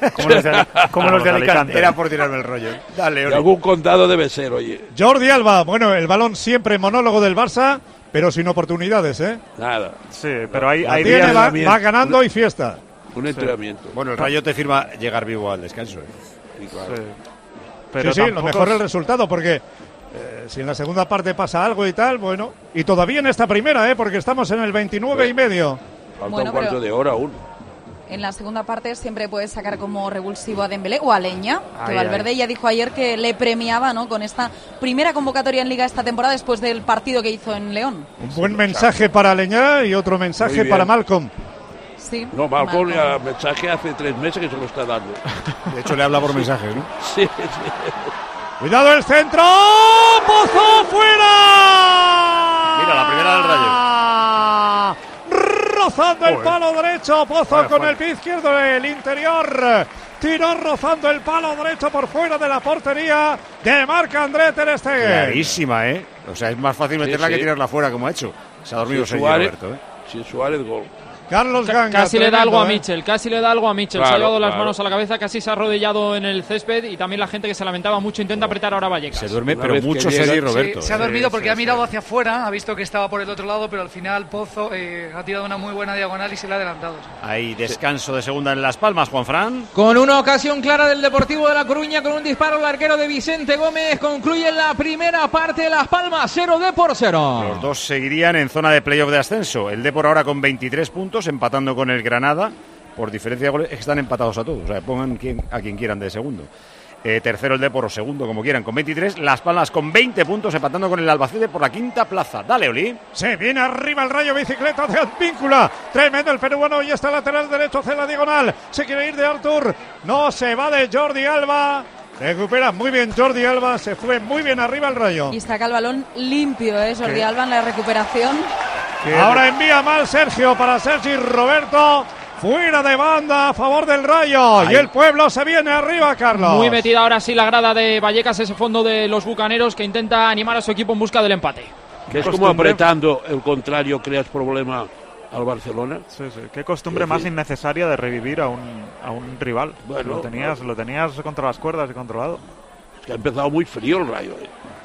como los de Alicante. Era por tirarme el rollo. Dale, De algún condado debe ser, oye. Jordi Alba, bueno, el balón siempre monólogo del Barça, pero sin oportunidades, ¿eh? Nada. Sí, pero hay días va ganando y fiesta. Un entrenamiento. Bueno, el Rayo te firma llegar vivo al descanso. Sí, claro. Pero sí, lo mejor el resultado, porque si en la segunda parte pasa algo y tal, bueno, y todavía en esta primera, porque estamos en el 29 y medio. Falta un cuarto de hora aún. En la segunda parte siempre puedes sacar como revulsivo a Dembélé o a Leña, que Ay, Valverde ya dijo ayer que le premiaba, ¿no?, con esta primera convocatoria en Liga esta temporada después del partido que hizo en León. Un buen mensaje para Leña y otro mensaje para Malcolm. Sí, No, Malcolm ya mensaje hace 3 meses que se lo está dando. De hecho, le habla por mensaje, ¿no? Sí. ¡Cuidado el centro! ¡Pozo fuera! Mira, la primera del Rayo. Rozando el palo derecho, Pozo con el pie izquierdo del interior. Tiró rozando el palo derecho por fuera de la portería de Marc André ter Stegen. Clarísima, ¿eh? O sea, es más fácil meterla que tirarla fuera, como ha hecho. Se ha dormido Sergio Roberto, ¿eh? Sin Suárez, gol. Carlos Ganga. Casi le da algo a Mitchell, casi le da algo a Mitchell. Claro, se ha llevado las claro. manos a la cabeza, casi se ha arrodillado en el césped y también la gente que se lamentaba mucho intenta apretar ahora a Vallecas. Se duerme, Una pero vez que mucho llega- Sergi Roberto. Se ha dormido porque ha mirado hacia afuera, ha visto que estaba por el otro lado, pero al final Pozo ha tirado una muy buena diagonal y se le ha adelantado. Hay descanso de segunda en Las Palmas, Juanfran. Con una ocasión clara del Deportivo de La Coruña, con un disparo al arquero de Vicente Gómez, concluye la primera parte. Las Palmas 0-0. Los dos seguirían en zona de playoff de ascenso. El Depor ahora con 23 puntos, empatando con el Granada. Por diferencia de goles, están empatados a todos. O sea, pongan a quien quieran de segundo. Tercero el Depor o segundo, como quieran, con 23. Las Palmas con 20 puntos, empatando con el Albacete por la quinta plaza. Dale, Oli. Se viene arriba el Rayo, bicicleta de Advíncula. Tremendo el peruano y está lateral derecho hacia la diagonal. Se quiere ir de Artur. No se va de Jordi Alba. Recupera muy bien Jordi Alba. Se fue muy bien arriba el Rayo. Y saca el balón limpio, Jordi Alba en la recuperación. Ahora envía mal Sergio para Sergi Roberto. fuera de banda a favor del Rayo. Ahí. Y el Pueblo se viene arriba, Carlos. Muy metida ahora sí la grada de Vallecas, ese fondo de los bucaneros que intenta animar a su equipo en busca del empate. Que es como apretando el contrario, creas problema al Barcelona. Sí, sí. Qué costumbre más innecesaria de revivir a un rival. Bueno, lo tenías contra las cuerdas y controlado. Es que ha empezado muy frío el Rayo.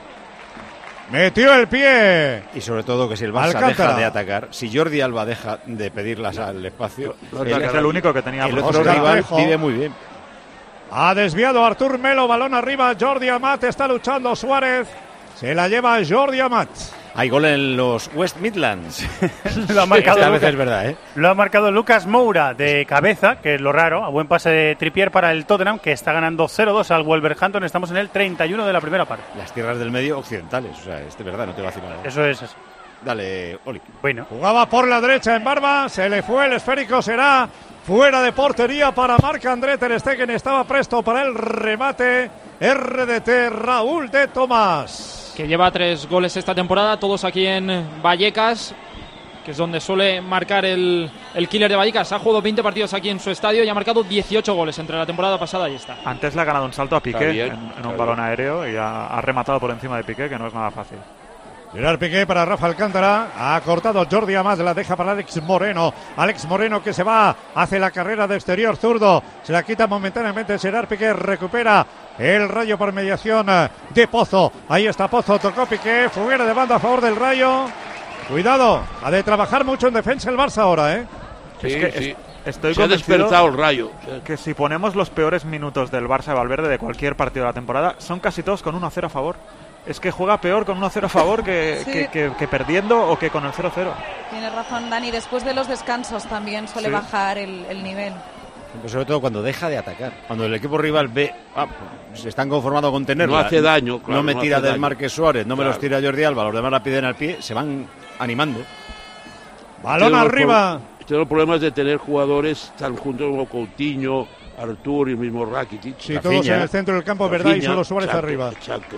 Metió el pie. Y sobre todo que si el Barça Alcántara. deja de atacar, si Jordi Alba deja de pedirlas al espacio, Es el único que tenía. el otro Oscar rival Trejo. vive muy bien. Ha desviado Artur Melo, balón arriba. Jordi Amat está luchando. Suárez se la lleva Jordi Amat. Hay gol en los West Midlands. Lo ha marcado Esta vez Lucas. es verdad, ¿eh? Lo ha marcado Lucas Moura de cabeza, que es lo raro, a buen pase de Trippier para el Tottenham, que está ganando 0-2 al Wolverhampton. Estamos en el 31 de la primera parte. Las tierras del medio occidentales, o sea, este es verdad, no te vacilo. Eso es así. Dale, Oli. Bueno. Jugaba por la derecha en Barba, se le fue el esférico, será fuera de portería para Marc-André Ter Stegen, estaba presto para el remate. RDT Raúl de Tomás. Que lleva 3 goles esta temporada, todos aquí en Vallecas, que es donde suele marcar el killer de Vallecas. Ha jugado 20 partidos aquí en su estadio y ha marcado 18 goles entre la temporada pasada y esta. Antes le ha ganado un salto a Piqué Está bien, en un balón aéreo y ha rematado por encima de Piqué, que no es nada fácil. Gerard Piqué para Rafa Alcántara. Ha cortado Jordi Amat, la deja para Alex Moreno. Alex Moreno que se va, hace la carrera de exterior zurdo. Se la quita momentáneamente Gerard Piqué, recupera el Rayo por mediación de Pozo. Ahí está Pozo, tocó Piqué, fuera de banda a favor del Rayo. Cuidado, ha de trabajar mucho en defensa el Barça ahora, ¿eh? Sí, Es que sí. estoy Se ha convencido despertado el Rayo. que si ponemos los peores minutos del Barça de Valverde de cualquier partido de la temporada, son casi todos con 1-0 a favor. Es que juega peor con 1-0 a favor Sí. que perdiendo o que con el 0-0. Tiene razón, Dani. Después de los descansos también suele Sí. bajar el nivel. Pero sobre todo cuando deja de atacar. Cuando el equipo rival ve, se están conformados con tenerla. No hace daño, claro, no me no tira hace del daño. Marqués Suárez, no me Claro. los tira Jordi Alba, los demás la piden al pie, se van animando. Balón arriba. Los problemas de tener jugadores tan juntos como Coutinho, Artur y el mismo Rakitic. Sí, todos en el centro del campo, ¿verdad? Y solo Suárez exacto, arriba. Exacto.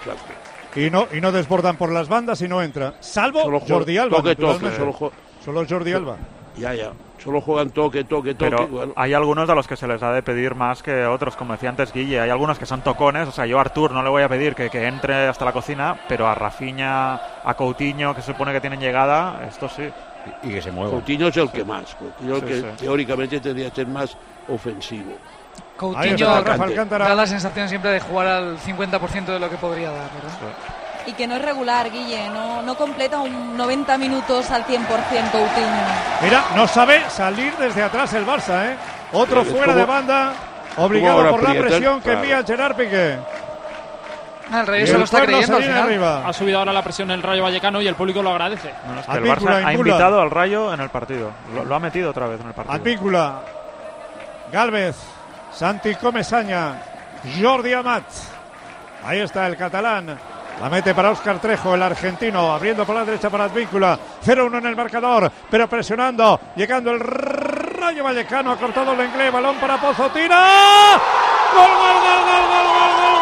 Y no desbordan por las bandas y no entra. Salvo Solo Jordi Alba. toque, naturalmente. Solo Jordi Alba. Ya. Solo juegan toque. Pero Bueno. hay algunos a los que se les ha de pedir más que otros, como decía antes Guille. Hay algunos que son tocones. O sea, yo a Artur no le voy a pedir que entre hasta la cocina, pero a Rafinha, a Coutinho, que se supone que tienen llegada, esto sí. Y que se mueva. Coutinho es el que más. Coutinho Sí, que sí. teóricamente tendría que ser más ofensivo. Ahí está Coutinho Rafa Alcántara. da la sensación siempre de jugar al 50% de lo que podría dar, ¿verdad? Y que no es regular, Guille. No completa un 90 minutos al 100% Coutinho. Mira, no sabe salir desde atrás el Barça, ¿eh? Otro Es fuera como- de banda, obligado ahora por la aprietan, presión que claro. envía Gerard Piqué. El Rayo Y se el lo está Pueblo creyendo al se viene final. arriba. Ha subido ahora la presión el Rayo Vallecano y el público lo agradece. No, es que el Advíncula, Barça ha Advíncula. invitado al Rayo en el partido. Lo ha metido otra vez en el partido. Advíncula, Gálvez, Santi Comesaña, Jordi Amat. Ahí está el catalán. La mete para Óscar Trejo, el argentino, abriendo por la derecha para Advíncula. 0-1 en el marcador, pero presionando, llegando el Rayo Vallecano, ha cortado el inglés, balón para Pozo, tira. ¡Gol, gol, gol, gol, gol, gol, gol,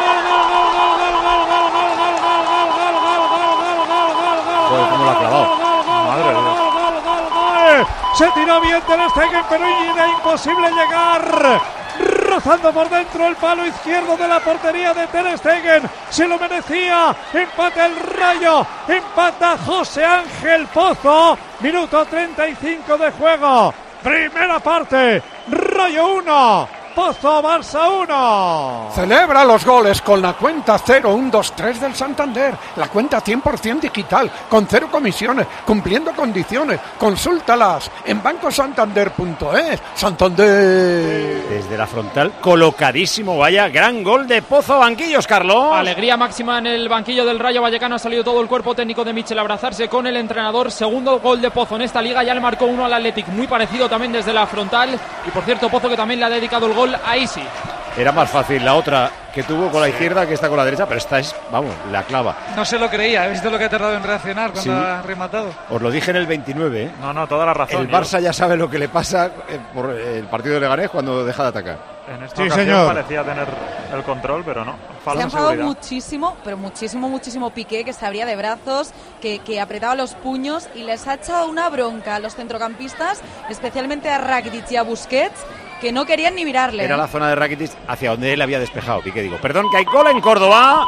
Joder, cómo lo ha clavado. Madre de Dios. se tiró bien Ter Stegen, pero era imposible llegar. Rozando por dentro el palo izquierdo de la portería de Ter Stegen. Se lo merecía. Empata el Rayo. Empata José Ángel Pozo. Minuto 35 de juego. Primera parte. Rayo 1. Pozo Barça 1. Celebra los goles con la cuenta 0123 del Santander, la cuenta 100% digital, con 0 comisiones, cumpliendo condiciones. Consúltalas en bancosantander.es. Santander. Desde la frontal, colocadísimo, vaya, gran gol de Pozo, banquillos, Carlos. Alegría máxima en el banquillo del Rayo Vallecano. Ha salido todo el cuerpo técnico de Michel a abrazarse con el entrenador. Segundo gol de Pozo en esta liga. Ya le marcó uno al Athletic, muy parecido también desde la frontal. Y por cierto, Pozo que también le ha dedicado el gol a Isi. Era más fácil la otra que tuvo con la izquierda que esta con la derecha, pero esta es, vamos, la clava. No se lo creía, he visto lo que ha tardado en reaccionar cuando Sí. ha rematado. Os lo dije en el 29, ¿eh? No, toda la razón. El Barça ya sabe lo que le pasa por el partido de Leganés cuando deja de atacar. En esta Sí, ocasión señor. parecía tener el control, pero no. Se Falsa ha enfadado seguridad. muchísimo, pero muchísimo Piqué, que se abría de brazos, que apretaba los puños y les ha echado una bronca a los centrocampistas, especialmente a Rakitic y a Busquets, que no querían ni mirarle. Era la zona de Rakitic hacia donde él había despejado. Piqué, digo, perdón, que hay gol en Córdoba.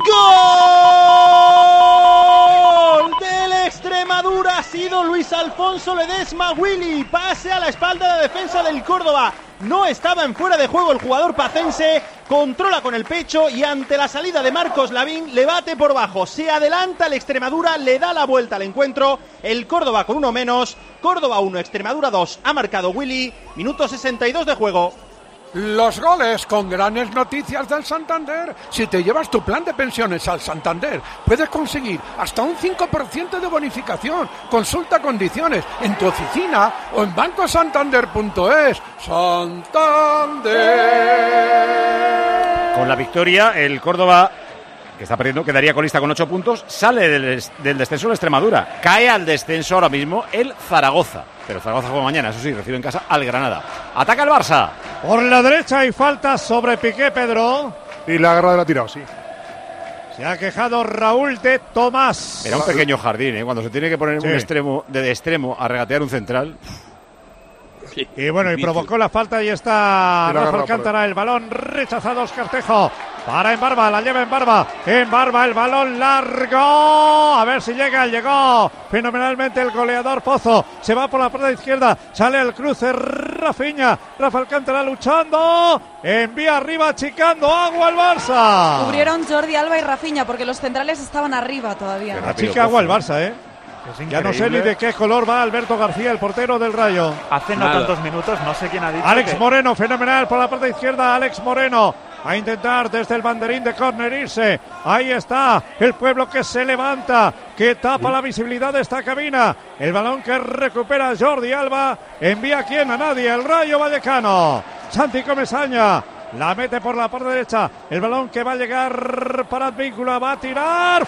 ¡Gol del Extremadura! Ha sido Luis Alfonso Ledesma. Willy, pase a la espalda de la defensa del Córdoba. No estaba en fuera de juego el jugador pacense, controla con el pecho y ante la salida de Marcos Lavín le bate por bajo. Se adelanta el Extremadura, le da la vuelta al encuentro. El Córdoba con uno menos, Córdoba 1, Extremadura 2. Ha marcado Willy, minuto 62 de juego. Los goles con grandes noticias del Santander. Si te llevas tu plan de pensiones al Santander, puedes conseguir hasta un 5% de bonificación. Consulta condiciones en tu oficina o en bancosantander.es. Santander. Con la victoria, el Córdoba, que está perdiendo, quedaría colista con 8 puntos. Sale del descenso la Extremadura. Cae al descenso ahora mismo el Zaragoza. Pero Zaragoza juega mañana, eso sí, recibe en casa al Granada. Ataca el Barça. Por la derecha hay falta sobre Piqué, Pedro. Y la agarrada la ha tirado, sí. Se ha quejado Raúl de Tomás. Era un pequeño jardín, ¿eh? Cuando se tiene que poner Sí. un extremo de extremo a regatear un central. Y bueno, y provocó la falta y está Y la Rafa agarró Alcántara, el balón rechazado Oscar-Tejo. Para Embarba, la lleva Embarba el balón largo, a ver si llegó fenomenalmente el goleador Pozo, se va por la parte izquierda, sale el cruce Rafinha, Rafa Alcántara luchando, envía arriba achicando agua al Barça. Cubrieron Jordi Alba y Rafinha porque los centrales estaban arriba todavía. Achica agua al Barça, Ya no sé ni de qué color va Alberto García, el portero del Rayo. Hace no tantos minutos, no sé quién ha dicho. Alex que- Moreno, fenomenal por la parte izquierda. Alex Moreno a intentar desde el banderín de córner irse. Ahí está el pueblo que se levanta, que tapa la visibilidad de esta cabina. El balón que recupera Jordi Alba. Envía a quién, a nadie. El Rayo Vallecano. Santi Comesaña. La mete por la parte derecha. El balón que va a llegar para Advíncula. Va a tirar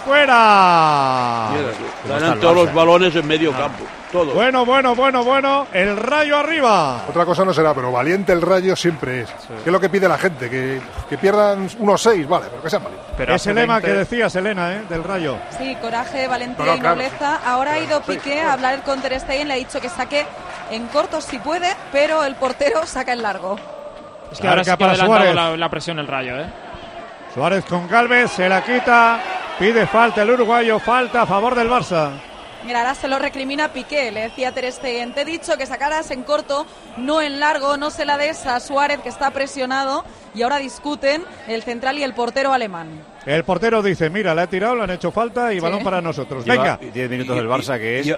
fuera. Ganan todos los balones en medio campo. Todos. Bueno. El Rayo arriba. Otra cosa no será, pero valiente el Rayo siempre es. Que es lo que pide la gente, que pierdan 1-6, vale, pero que sean valientes. Ese lema que decías, Elena, del Rayo. Sí, coraje, valentía No, y claro. nobleza. Ahora ha ido Piqué a hablar con Ter Stegen, le ha dicho que saque en corto si puede, pero el portero saca en largo. Es que ahora sí que ha adelantado la presión el Rayo, Suárez con Galvez, se la quita, pide falta el uruguayo, falta a favor del Barça. Mira, ahora se lo recrimina Piqué, le decía Ter Stegen, te he dicho que sacaras en corto, no en largo, no se la des a Suárez que está presionado, y ahora discuten el central y el portero alemán. El portero dice, mira, la he tirado, le han hecho falta y balón para nosotros. Venga. Lleva 10 minutos del Barça, que es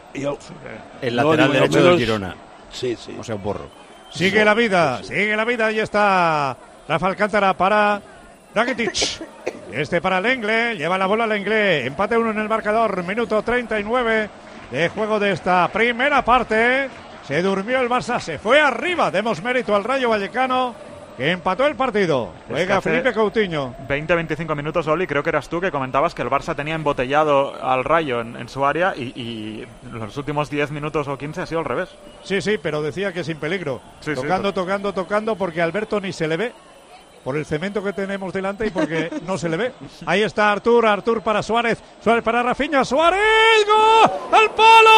el No, lateral ni derecho menos- del Girona. Sí. O sea, un borro. Sigue la vida, ahí está Rafa Alcántara para Rakitic. Para Lenglet, lleva la bola Lenglet, empate 1 en el marcador, minuto 39 de juego de esta primera parte. Se durmió el Barça, se fue arriba, demos mérito al Rayo Vallecano, que empató el partido. Es que Juega hace Felipe Coutinho. 20-25 minutos, Oli, creo que eras tú que comentabas que el Barça tenía embotellado al Rayo en su área y los últimos 10 minutos o 15 ha sido al revés. Sí, pero decía que sin peligro. Sí, tocando, porque Alberto ni se le ve. Por el cemento que tenemos delante y porque no se le ve. Ahí está Artur para Suárez para Rafinha, Suárez, ¡gol! ¡Al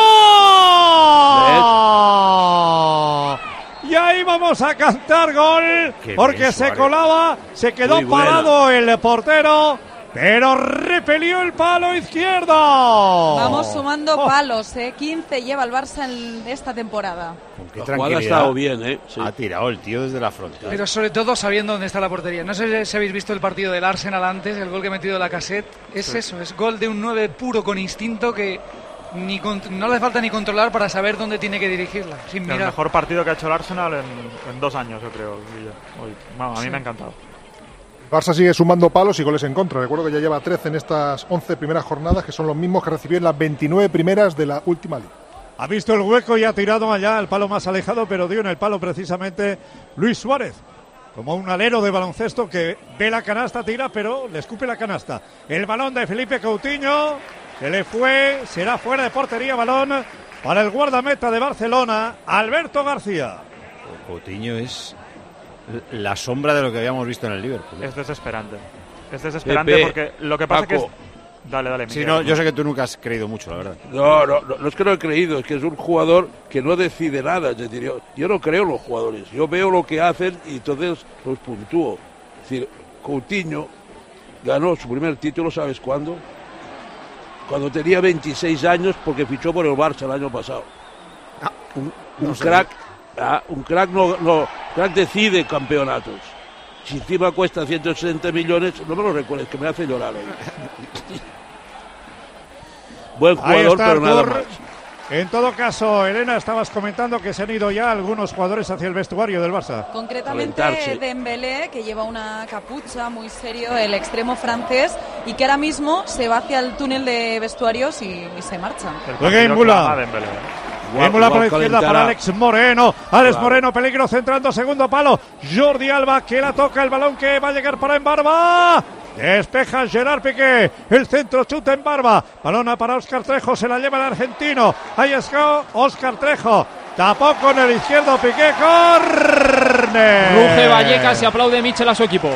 palo! Y ahí vamos a cantar gol, Qué porque bien, se Suárez. colaba, se quedó Muy buena. parado el portero, pero repelió el palo izquierdo. Vamos sumando palos, 15 lleva el Barça en esta temporada. Con qué La jugada ha tranquilidad estado bien, Sí. ha tirado el tío desde la frontera. Pero sobre todo sabiendo dónde está la portería. No sé si habéis visto el partido del Arsenal antes, el gol que ha metido Lacazette. Es eso, es gol de un 9 puro con instinto que no le hace falta ni controlar para saber dónde tiene que dirigirla, sin El mirar. mejor partido que ha hecho el Arsenal en 2 años, yo creo. Guille. Hoy. Bueno, a mí Sí. me ha encantado. El Barça sigue sumando palos y goles en contra. Recuerdo que ya lleva 13 en estas 11 primeras jornadas, que son los mismos que recibió en las 29 primeras de la última liga. Ha visto el hueco y ha tirado allá al palo más alejado, pero dio en el palo precisamente Luis Suárez. Como un alero de baloncesto que ve la canasta, tira, pero le escupe la canasta. El balón de Felipe Coutinho se le fue, será fuera de portería, balón para el guardameta de Barcelona, Alberto García. Coutinho es la sombra de lo que habíamos visto en el Liverpool. Es desesperante. Es desesperante Pepe, porque lo que pasa Paco. es que... Dale, Miguel. Sí, no, yo sé que tú nunca has creído mucho, la verdad. No es que no he creído, es que es un jugador que no decide nada. Es decir, yo no creo en los jugadores, yo veo lo que hacen y entonces los puntúo. Es decir, Coutinho ganó su primer título, ¿sabes cuándo? Cuando tenía 26 años porque fichó por el Barça el año pasado. Un crack crack decide campeonatos. Si encima cuesta 160 millones, no me lo recuerdes, que me hace llorar. Buen jugador, pero nada más. En todo caso, Elena, estabas comentando que se han ido ya algunos jugadores hacia el vestuario del Barça. Concretamente Dembélé, que lleva una capucha, muy serio, el extremo francés, y que ahora mismo se va hacia el túnel de vestuarios y se marcha. Juega Imbula. Imbula por la izquierda para Alex Moreno. Alex Moreno, peligro centrando, segundo palo. Jordi Alba, que la toca, el balón que va a llegar para Embarba. Despeja Gerard Piqué, el centro chuta en Barba, balona para Óscar Trejo, se la lleva el argentino, ahí está Óscar Trejo, tapó con el izquierdo Piqué, córner. Ruge Vallecas y aplaude Michel a su equipo.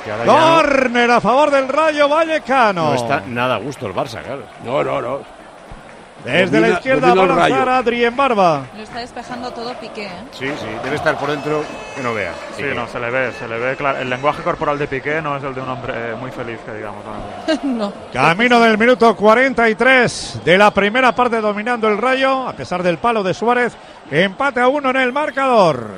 Córner a favor del Rayo Vallecano. No está nada a gusto el Barça, claro. No. Desde la izquierda va a lanzar a Adri en Barba. Lo está despejando todo Piqué, ¿eh? Sí, debe estar por dentro que no vea. Sí, no, se le ve claro. El lenguaje corporal de Piqué no es el de un hombre muy feliz, que digamos. No. Camino del minuto 43 de la primera parte dominando el Rayo, a pesar del palo de Suárez. Empate a 1 en el marcador.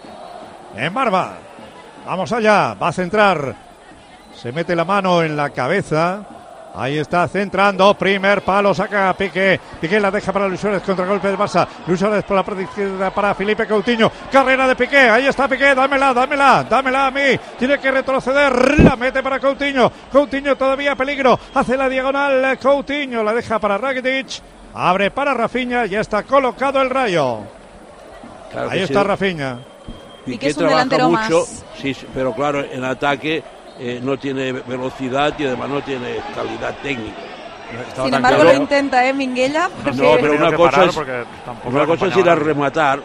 En Barba. Vamos allá, va a centrar. Se mete la mano en la cabeza. Ahí está centrando, primer palo, saca a Piqué. Piqué la deja para Luis Suárez, contragolpe del Barça. Luis Suárez por la parte izquierda para Felipe Coutinho. Carrera de Piqué, ahí está Piqué, dámela a mí. Tiene que retroceder, la mete para Coutinho. Coutinho todavía peligro, hace la diagonal Coutinho, la deja para Rakitic. Abre para Rafinha, ya está colocado el Rayo. Claro ahí está Rafinha. Piqué es un delantero mucho, más. Sí, pero claro, en ataque no tiene velocidad y además no tiene calidad técnica. Sin embargo lo intenta, Minguella. No, pero una cosa es ir a rematar,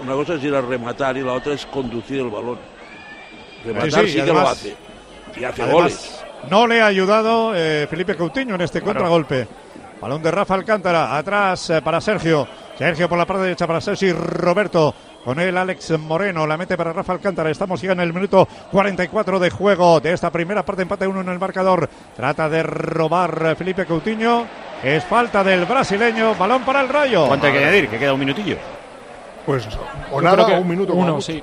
y la otra es conducir el balón. Rematar sí que además, lo hace. Y hace goles. No le ha ayudado Felipe Coutinho en este contragolpe. Balón de Rafa Alcántara, atrás para Sergio. Sergio por la parte derecha para Sergi Roberto. Con él Alex Moreno, la mete para Rafa Alcántara. Estamos ya en el minuto 44 de juego de esta primera parte, empate 1 en el marcador. Trata de robar Felipe Coutinho. Es falta del brasileño, balón para el Rayo. ¿Cuánto hay que añadir? Que queda un minutillo. Pues o nada, o un minuto. Uno, sí.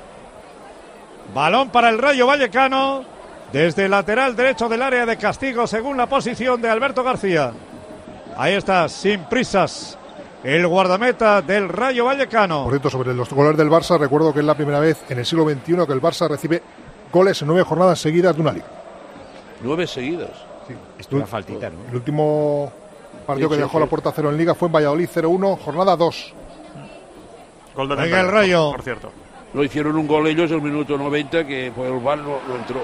Balón para el Rayo Vallecano. Desde el lateral derecho del área de castigo, según la posición de Alberto García. Ahí está, sin prisas, el guardameta del Rayo Vallecano. Por cierto, sobre los goles del Barça, recuerdo que es la primera vez en el siglo XXI que el Barça recibe goles en 9 jornadas seguidas de una liga. 9 seguidas. Sí. Esto una faltita, ¿no? El último partido que dejó la puerta a cero en liga fue en Valladolid 0-1, jornada 2. Gol de Venga el Rayo. Por cierto. No hicieron un gol ellos en el minuto 90 que por el VAR no entró.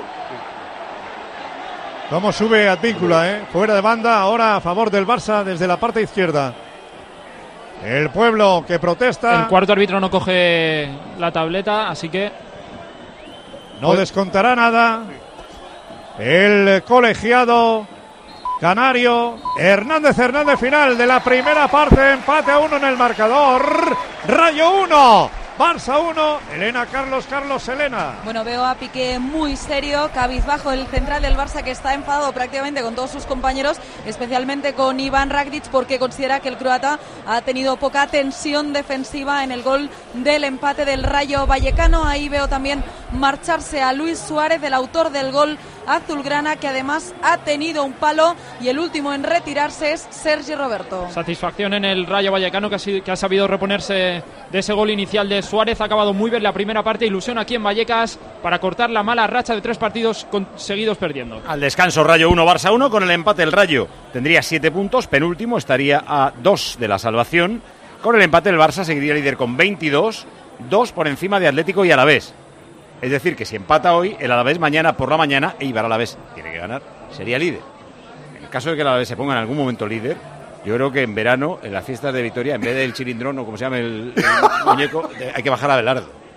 Cómo sube Advíncula, fuera de banda, ahora a favor del Barça desde la parte izquierda. El pueblo que protesta. El cuarto árbitro no coge la tableta, así que no descontará nada. El colegiado canario Hernández final de la primera parte, empate a 1 en el marcador. Rayo 1, Barça 1, Elena Carlos Elena. Bueno, veo a Piqué muy serio, cabizbajo, el central del Barça, que está enfadado prácticamente con todos sus compañeros, especialmente con Iván Rakitic, porque considera que el croata ha tenido poca tensión defensiva en el gol del empate del Rayo Vallecano. Ahí veo también marcharse a Luis Suárez, el autor del gol azulgrana, que además ha tenido un palo, y el último en retirarse es Sergi Roberto. Satisfacción en el Rayo Vallecano, que ha sabido reponerse de ese gol inicial de Suárez. Ha acabado muy bien la primera parte, ilusión aquí en Vallecas para cortar la mala racha de 3 partidos seguidos perdiendo. Al descanso, Rayo 1, Barça 1, con el empate el Rayo tendría 7 puntos, penúltimo, estaría a 2 de la salvación. Con el empate el Barça seguiría líder con 22, 2 por encima de Atlético y Alavés. Es decir, que si empata hoy, el Alavés mañana por la mañana, Eibar Alavés tiene que ganar, sería líder. En el caso de que el Alavés se ponga en algún momento líder, yo creo que en verano, en las fiestas de Vitoria, en vez del chilindrón o como se llama el muñeco, hay que bajar a Belardo.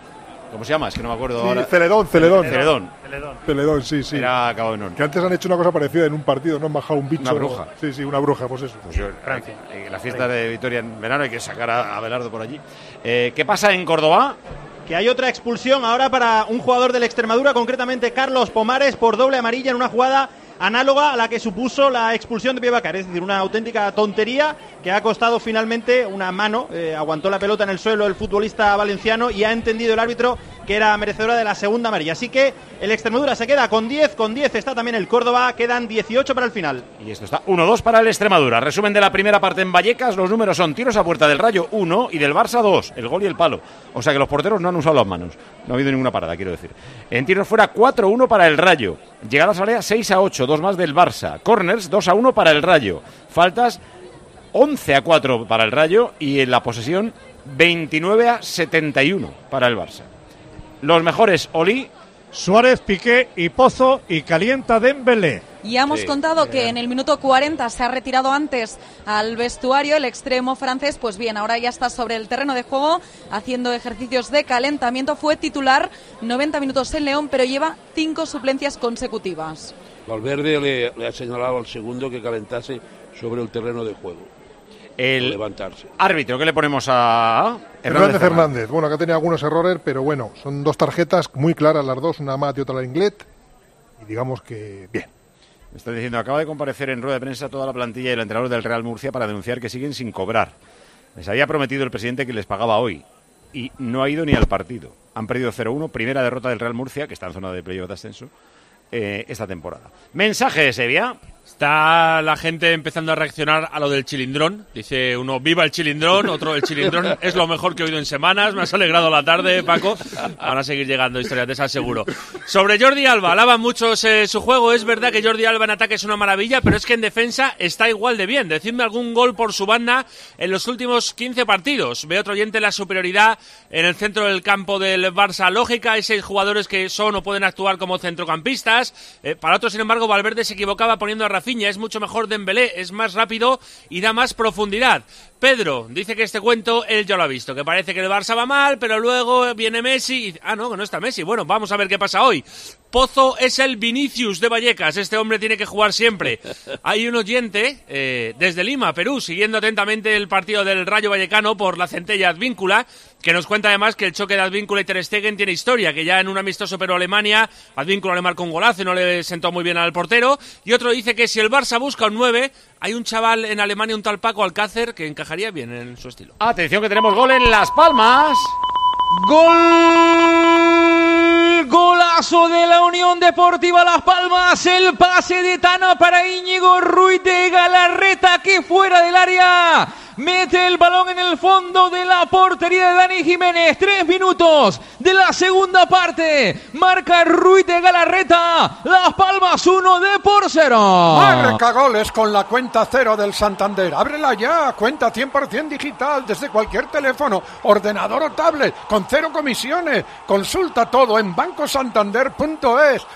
¿Cómo se llama? Es que no me acuerdo Sí, ahora. Celedón. Celedón, sí. Era Cababenón. Que antes han hecho una cosa parecida en un partido, ¿no? Han bajado un bicho. Una bruja. Sí, una bruja, pues eso. Pues en la fiesta de Vitoria en verano hay que sacar a Abelardo por allí. ¿Qué pasa en Córdoba? Que hay otra expulsión ahora para un jugador del Extremadura, concretamente Carlos Pomares, por doble amarilla en una jugada análoga a la que supuso la expulsión de Pievacar. Es decir, una auténtica tontería que ha costado finalmente una mano. Aguantó la pelota en el suelo el futbolista valenciano y ha entendido el árbitro que era merecedora de la segunda amarilla. Así que el Extremadura se queda con 10 está también el Córdoba, quedan 18 para el final. Y esto está 1-2 para el Extremadura. Resumen de la primera parte en Vallecas, los números son tiros a puerta del Rayo 1 y del Barça 2, el gol y el palo. O sea que los porteros no han usado las manos, no ha habido ninguna parada, quiero decir. En tiros fuera 4-1 para el Rayo, llegadas a área 6-8, 2 más del Barça, corners 2-1 para el Rayo, faltas 11-4 para el Rayo y en la posesión 29-71 para el Barça. Los mejores, Oli, Suárez, Piqué y Pozo, y calienta Dembélé. Ya hemos contado que en el minuto 40 se ha retirado antes al vestuario el extremo francés. Pues bien, ahora ya está sobre el terreno de juego haciendo ejercicios de calentamiento. Fue titular 90 minutos en León, pero lleva 5 suplencias consecutivas. Valverde le ha señalado al segundo que calentase sobre el terreno de juego. El levantarse. Árbitro, ¿qué le ponemos a Hernández? Bueno, que ha tenido algunos errores, pero bueno, son 2 tarjetas muy claras las dos, una Amat y otra la Inglés, y digamos que bien. Me está diciendo, acaba de comparecer en rueda de prensa toda la plantilla y el entrenador del Real Murcia para denunciar que siguen sin cobrar. Les había prometido el presidente que les pagaba hoy y no ha ido ni al partido. Han perdido 0-1, primera derrota del Real Murcia, que está en zona de playoff de ascenso, esta temporada. Mensaje de Sevilla. Está la gente empezando a reaccionar a lo del chilindrón. Dice uno, viva el chilindrón, otro, el chilindrón es lo mejor que he oído en semanas. Me has alegrado la tarde, Paco. Van a seguir llegando historias de esas, seguro. Sobre Jordi Alba, alaban muchos su juego. Es verdad que Jordi Alba en ataque es una maravilla, pero es que en defensa está igual de bien. Decidme algún gol por su banda en los últimos 15 partidos. Ve otro oyente la superioridad en el centro del campo del Barça. Lógica, hay 6 jugadores que son o pueden actuar como centrocampistas. Para otros, sin embargo, Valverde se equivocaba poniendo a Rafinha, es mucho mejor Dembélé, es más rápido y da más profundidad. Pedro dice que este cuento él ya lo ha visto, que parece que el Barça va mal, pero luego viene Messi y... Ah, no, que no está Messi. Bueno, vamos a ver qué pasa hoy. Pozo es el Vinicius de Vallecas, este hombre tiene que jugar siempre. Hay un oyente desde Lima, Perú, siguiendo atentamente el partido del Rayo Vallecano por la centella Advíncula, que nos cuenta además que el choque de Advíncula y Ter Stegen tiene historia, que ya en un amistoso Perú-Alemania, Advíncula le marcó un golazo y no le sentó muy bien al portero, y otro dice que si el Barça busca un 9, hay un chaval en Alemania, un tal Paco Alcácer, que encajaría bien en su estilo. Atención que tenemos gol en Las Palmas. Golazo de la Unión Deportiva Las Palmas, el pase de Tana para Íñigo Ruiz de Galarreta, que fuera del área mete el balón en el fondo de la portería de Dani Jiménez. 3 minutos de la segunda parte, marca Ruiz de Galarreta, Las Palmas 1-0. Marca goles con la cuenta cero del Santander. Ábrela ya, cuenta 100% digital desde cualquier teléfono, ordenador o tablet, con 0 comisiones. Consulta todo en bancosantander.es.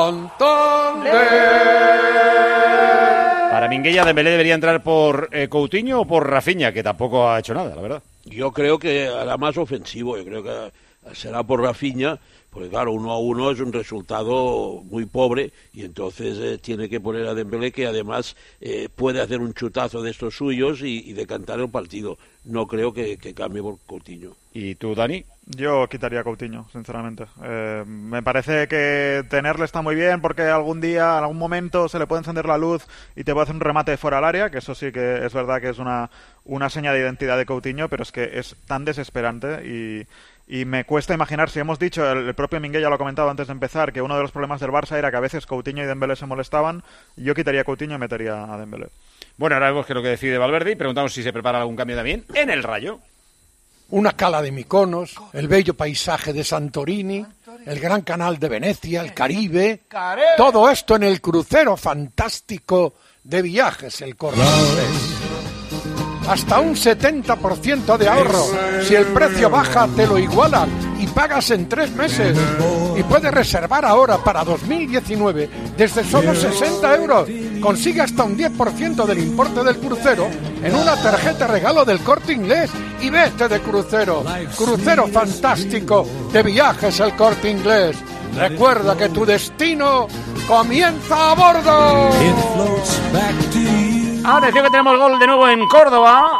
Santander. Para Minguella, Dembélé debería entrar por Coutinho o por Rafinha, que tampoco ha hecho nada, la verdad. Yo creo que hará más ofensivo, yo creo que será por Rafinha, porque claro, 1-1 es un resultado muy pobre y entonces tiene que poner a Dembélé, que además puede hacer un chutazo de estos suyos y decantar el partido. No creo que cambie por Coutinho. ¿Y tú, Dani? Yo quitaría a Coutinho, sinceramente. Me parece que tenerle está muy bien porque algún día, en algún momento se le puede encender la luz y te puede hacer un remate fuera al área, que eso sí que es verdad que es una seña de identidad de Coutinho, pero es que es tan desesperante y me cuesta imaginar, si hemos dicho, el propio Minguella lo ha comentado antes de empezar, que uno de los problemas del Barça era que a veces Coutinho y Dembélé se molestaban. Yo quitaría a Coutinho y metería a Dembélé. Bueno, ahora vemos qué es lo que decide Valverde y preguntamos si se prepara algún cambio también en el Rayo. Una cala de Mykonos, el bello paisaje de Santorini, el gran canal de Venecia, el Caribe, todo esto en el crucero fantástico de Viajes El Corte Inglés. Hasta un 70% de ahorro. Si el precio baja, te lo igualan y pagas en 3 meses. Y puedes reservar ahora para 2019 desde solo 60 euros. Consigue hasta un 10% del importe del crucero en una tarjeta regalo del Corte Inglés y vete de crucero. Crucero fantástico de Viajes El Corte Inglés. Recuerda que tu destino comienza a bordo. Atención que tenemos gol de nuevo en Córdoba.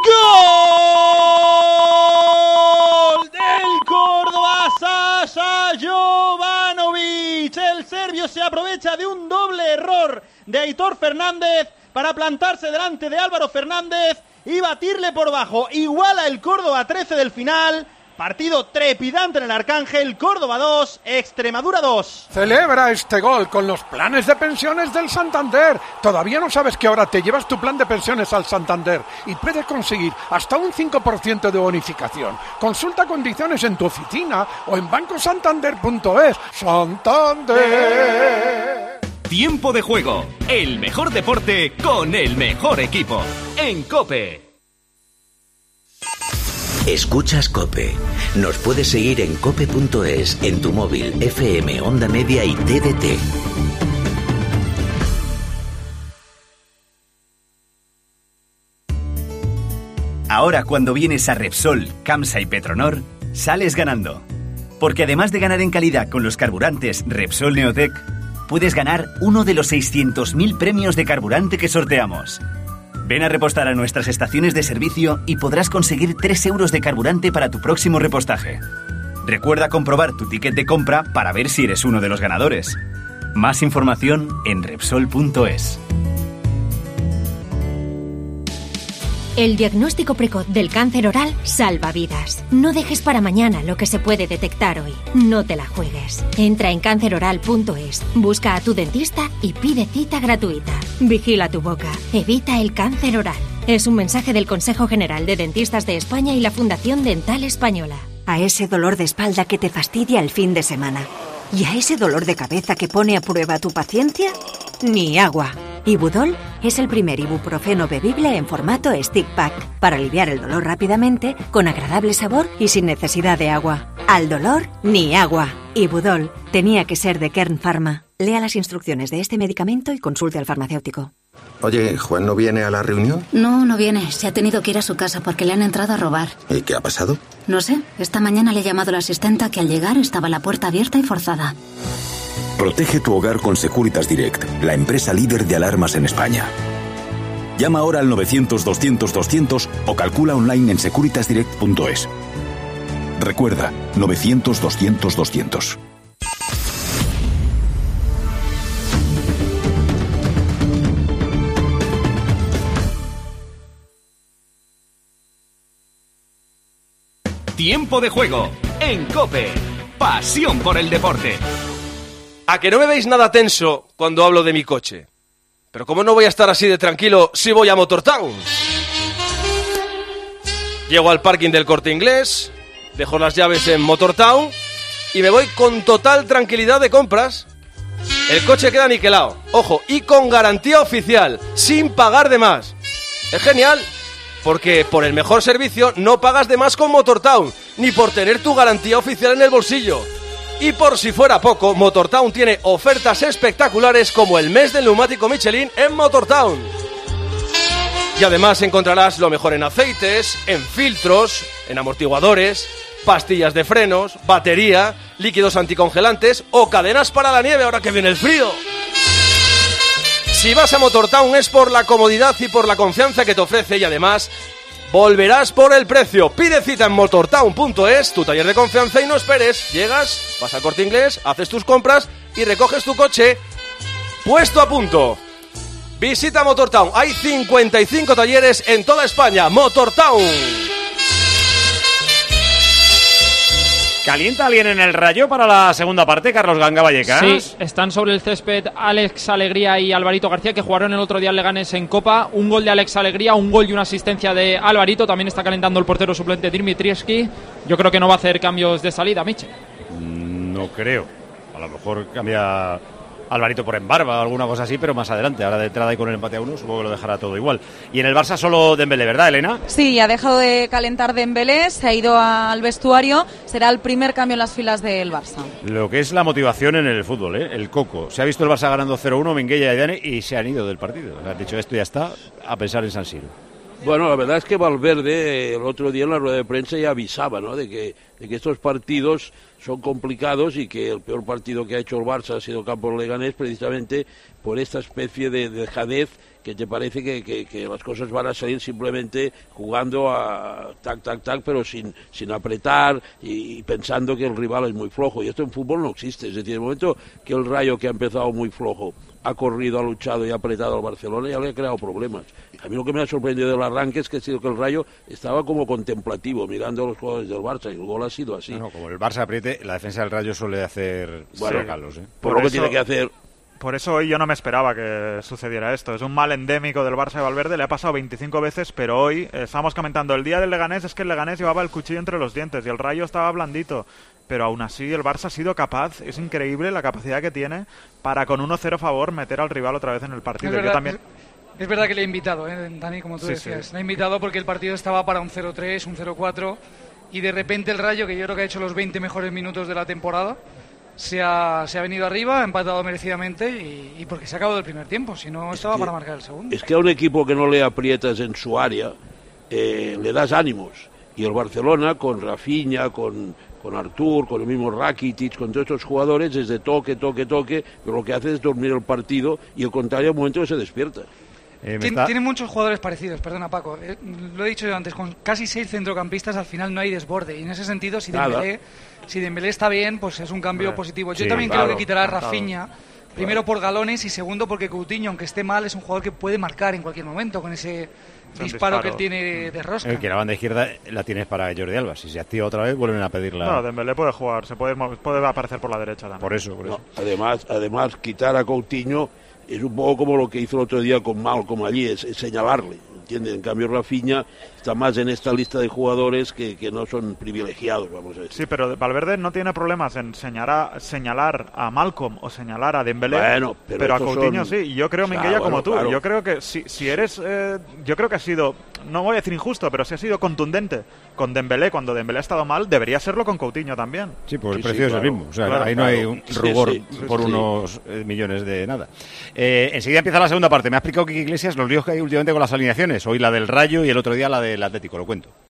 ¡Gol del Córdoba! Sasha Jovanovic. El serbio se aprovecha de un doble error de Aitor Fernández para plantarse delante de Álvaro Fernández y batirle por bajo. Iguala el Córdoba 13 del final. Partido trepidante en el Arcángel. Córdoba 2, Extremadura 2. Celebra este gol con los planes de pensiones del Santander. ¿Todavía no sabes que ahora te llevas tu plan de pensiones al Santander y puedes conseguir hasta un 5% de bonificación? Consulta condiciones en tu oficina o en bancosantander.es. ¡Santander! Tiempo de juego. El mejor deporte con el mejor equipo. En COPE. Escuchas COPE. Nos puedes seguir en cope.es, en tu móvil, FM, Onda Media y TDT. Ahora cuando vienes a Repsol, Camsa y Petronor, sales ganando. Porque además de ganar en calidad con los carburantes Repsol Neotec, puedes ganar uno de los 600.000 premios de carburante que sorteamos. Ven a repostar a nuestras estaciones de servicio y podrás conseguir 3 euros de carburante para tu próximo repostaje. Recuerda comprobar tu ticket de compra para ver si eres uno de los ganadores. Más información en Repsol.es. El diagnóstico precoz del cáncer oral salva vidas. No dejes para mañana lo que se puede detectar hoy. No te la juegues. Entra en canceroral.es, busca a tu dentista y pide cita gratuita. Vigila tu boca. Evita el cáncer oral. Es un mensaje del Consejo General de Dentistas de España y la Fundación Dental Española. A ese dolor de espalda que te fastidia el fin de semana. ¿Y a ese dolor de cabeza que pone a prueba tu paciencia? Ni agua. Ibudol es el primer ibuprofeno bebible en formato stick pack para aliviar el dolor rápidamente, con agradable sabor y sin necesidad de agua. Al dolor, ni agua. Ibudol tenía que ser de Kern Pharma. Lea las instrucciones de este medicamento y consulte al farmacéutico. Oye, ¿Juan no viene a la reunión? No, no viene. Se ha tenido que ir a su casa porque le han entrado a robar. ¿Y qué ha pasado? No sé. Esta mañana le ha llamado la asistenta que al llegar estaba la puerta abierta y forzada. Protege tu hogar con Securitas Direct, la empresa líder de alarmas en España. Llama ahora al 900-200-200 o calcula online en securitasdirect.es. Recuerda, 900-200-200. Tiempo de juego en COPE. Pasión por el deporte. A que no me veis nada tenso cuando hablo de mi coche. Pero ¿cómo no voy a estar así de tranquilo si voy a Motortown? Llego al parking del Corte Inglés, dejo las llaves en Motortown y me voy con total tranquilidad de compras. El coche queda niquelado, ojo, y con garantía oficial, sin pagar de más. Es genial, porque por el mejor servicio no pagas de más con Motortown, ni por tener tu garantía oficial en el bolsillo. Y por si fuera poco, Motortown tiene ofertas espectaculares como el mes del neumático Michelin en Motortown. Y además encontrarás lo mejor en aceites, en filtros, en amortiguadores, pastillas de frenos, batería, líquidos anticongelantes o cadenas para la nieve ahora que viene el frío. Si vas a Motortown es por la comodidad y por la confianza que te ofrece y además volverás por el precio. Pide cita en motortown.es, tu taller de confianza, y no esperes. Llegas, vas al Corte Inglés, haces tus compras y recoges tu coche puesto a punto. Visita Motortown. Hay 55 talleres en toda España. Motortown. ¿Calienta alguien en el Rayo para la segunda parte, Carlos Ganga Vallecas? Sí, están sobre el césped Alex Alegría y Alvarito García, que jugaron el otro día en Leganés en Copa. Un gol de Alex Alegría, un gol y una asistencia de Alvarito. También está calentando el portero suplente Dimitrievski. Yo creo que no va a hacer cambios de salida, Michel. No creo. A lo mejor cambia Alvarito por Embarba o alguna cosa así, pero más adelante. Ahora de entrada y con el empate a 1, supongo que lo dejará todo igual. Y en el Barça solo Dembélé, ¿verdad, Elena? Sí, ha dejado de calentar Dembélé, se ha ido al vestuario, será el primer cambio en las filas del Barça. Lo que es la motivación en el fútbol, el coco. Se ha visto el Barça ganando 0-1, Minguella y Dani, y se han ido del partido. O sea, han dicho, esto ya está, a pensar en San Siro. Bueno, la verdad es que Valverde el otro día en la rueda de prensa ya avisaba, ¿no?, de que estos partidos son complicados y que el peor partido que ha hecho el Barça ha sido campo Leganés, precisamente por esta especie de dejadez que te parece que las cosas van a salir simplemente jugando a tac, pero sin apretar y pensando que el rival es muy flojo. Y esto en fútbol no existe. Es decir, en el momento que el Rayo, que ha empezado muy flojo, ha corrido, ha luchado y ha apretado al Barcelona, ya le ha creado problemas. A mí lo que me ha sorprendido del arranque es que ha sido que el Rayo estaba como contemplativo, mirando a los jugadores del Barça, y el gol ha sido así. Como el Barça apriete, la defensa del Rayo suele hacer regalos. Por lo que tiene que hacer. Por eso hoy yo no me esperaba que sucediera esto. Es un mal endémico del Barça de Valverde, le ha pasado 25 veces, pero hoy estábamos comentando el día del Leganés, es que el Leganés llevaba el cuchillo entre los dientes y el Rayo estaba blandito. Pero aún así el Barça ha sido capaz, es increíble la capacidad que tiene para con 1-0 a favor meter al rival otra vez en el partido. Es verdad que le he invitado, Dani, como tú decías. Sí. Le he invitado porque el partido estaba para un 0-3, un 0-4, y de repente el Rayo, que yo creo que ha hecho los 20 mejores minutos de la temporada, se ha venido arriba, ha empatado merecidamente y porque se ha acabado el primer tiempo, si no estaba para marcar el segundo. Es que a un equipo que no le aprietas en su área, le das ánimos. Y el Barcelona, con Rafinha, con Artur, con el mismo Rakitic, con todos estos jugadores, es de toque, pero lo que hace es dormir el partido y el contrario, al momento que se despierta. Tiene muchos jugadores parecidos, perdona Paco, lo he dicho yo antes, con casi 6 centrocampistas al final no hay desborde, y en ese sentido si Dembélé está bien, pues es un cambio positivo. Yo también creo que quitará a Rafinha, primero por galones y segundo porque Coutinho, aunque esté mal, es un jugador que puede marcar en cualquier momento con ese disparo que tiene de rosca. Que la banda izquierda la tienes para Jordi Alba, si se activa otra vez vuelven a pedirla. No, Dembélé puede jugar, puede aparecer por la derecha también. Por eso. No, además quitar a Coutinho es un poco como lo que hizo el otro día con Malcom allí, es señalarle, ¿entiendes? En cambio Rafinha está más en esta lista de jugadores que no son privilegiados, vamos a decir. Sí, pero Valverde no tiene problemas en señalar a Malcom o señalar a Dembélé, bueno, pero a Coutinho sí, y yo creo, Minguella, como tú, claro. Yo creo que si eres, yo creo que ha sido, no voy a decir injusto, pero si ha sido contundente con Dembélé cuando Dembélé ha estado mal, debería serlo con Coutinho también. Sí, pues el precio es el mismo, o sea, ahí no hay un rubor por unos millones de nada. Enseguida empieza la segunda parte. Me ha explicado Quique Iglesias los líos que hay últimamente con las alineaciones. Hoy la del Rayo y el otro día la del Atlético, lo cuento.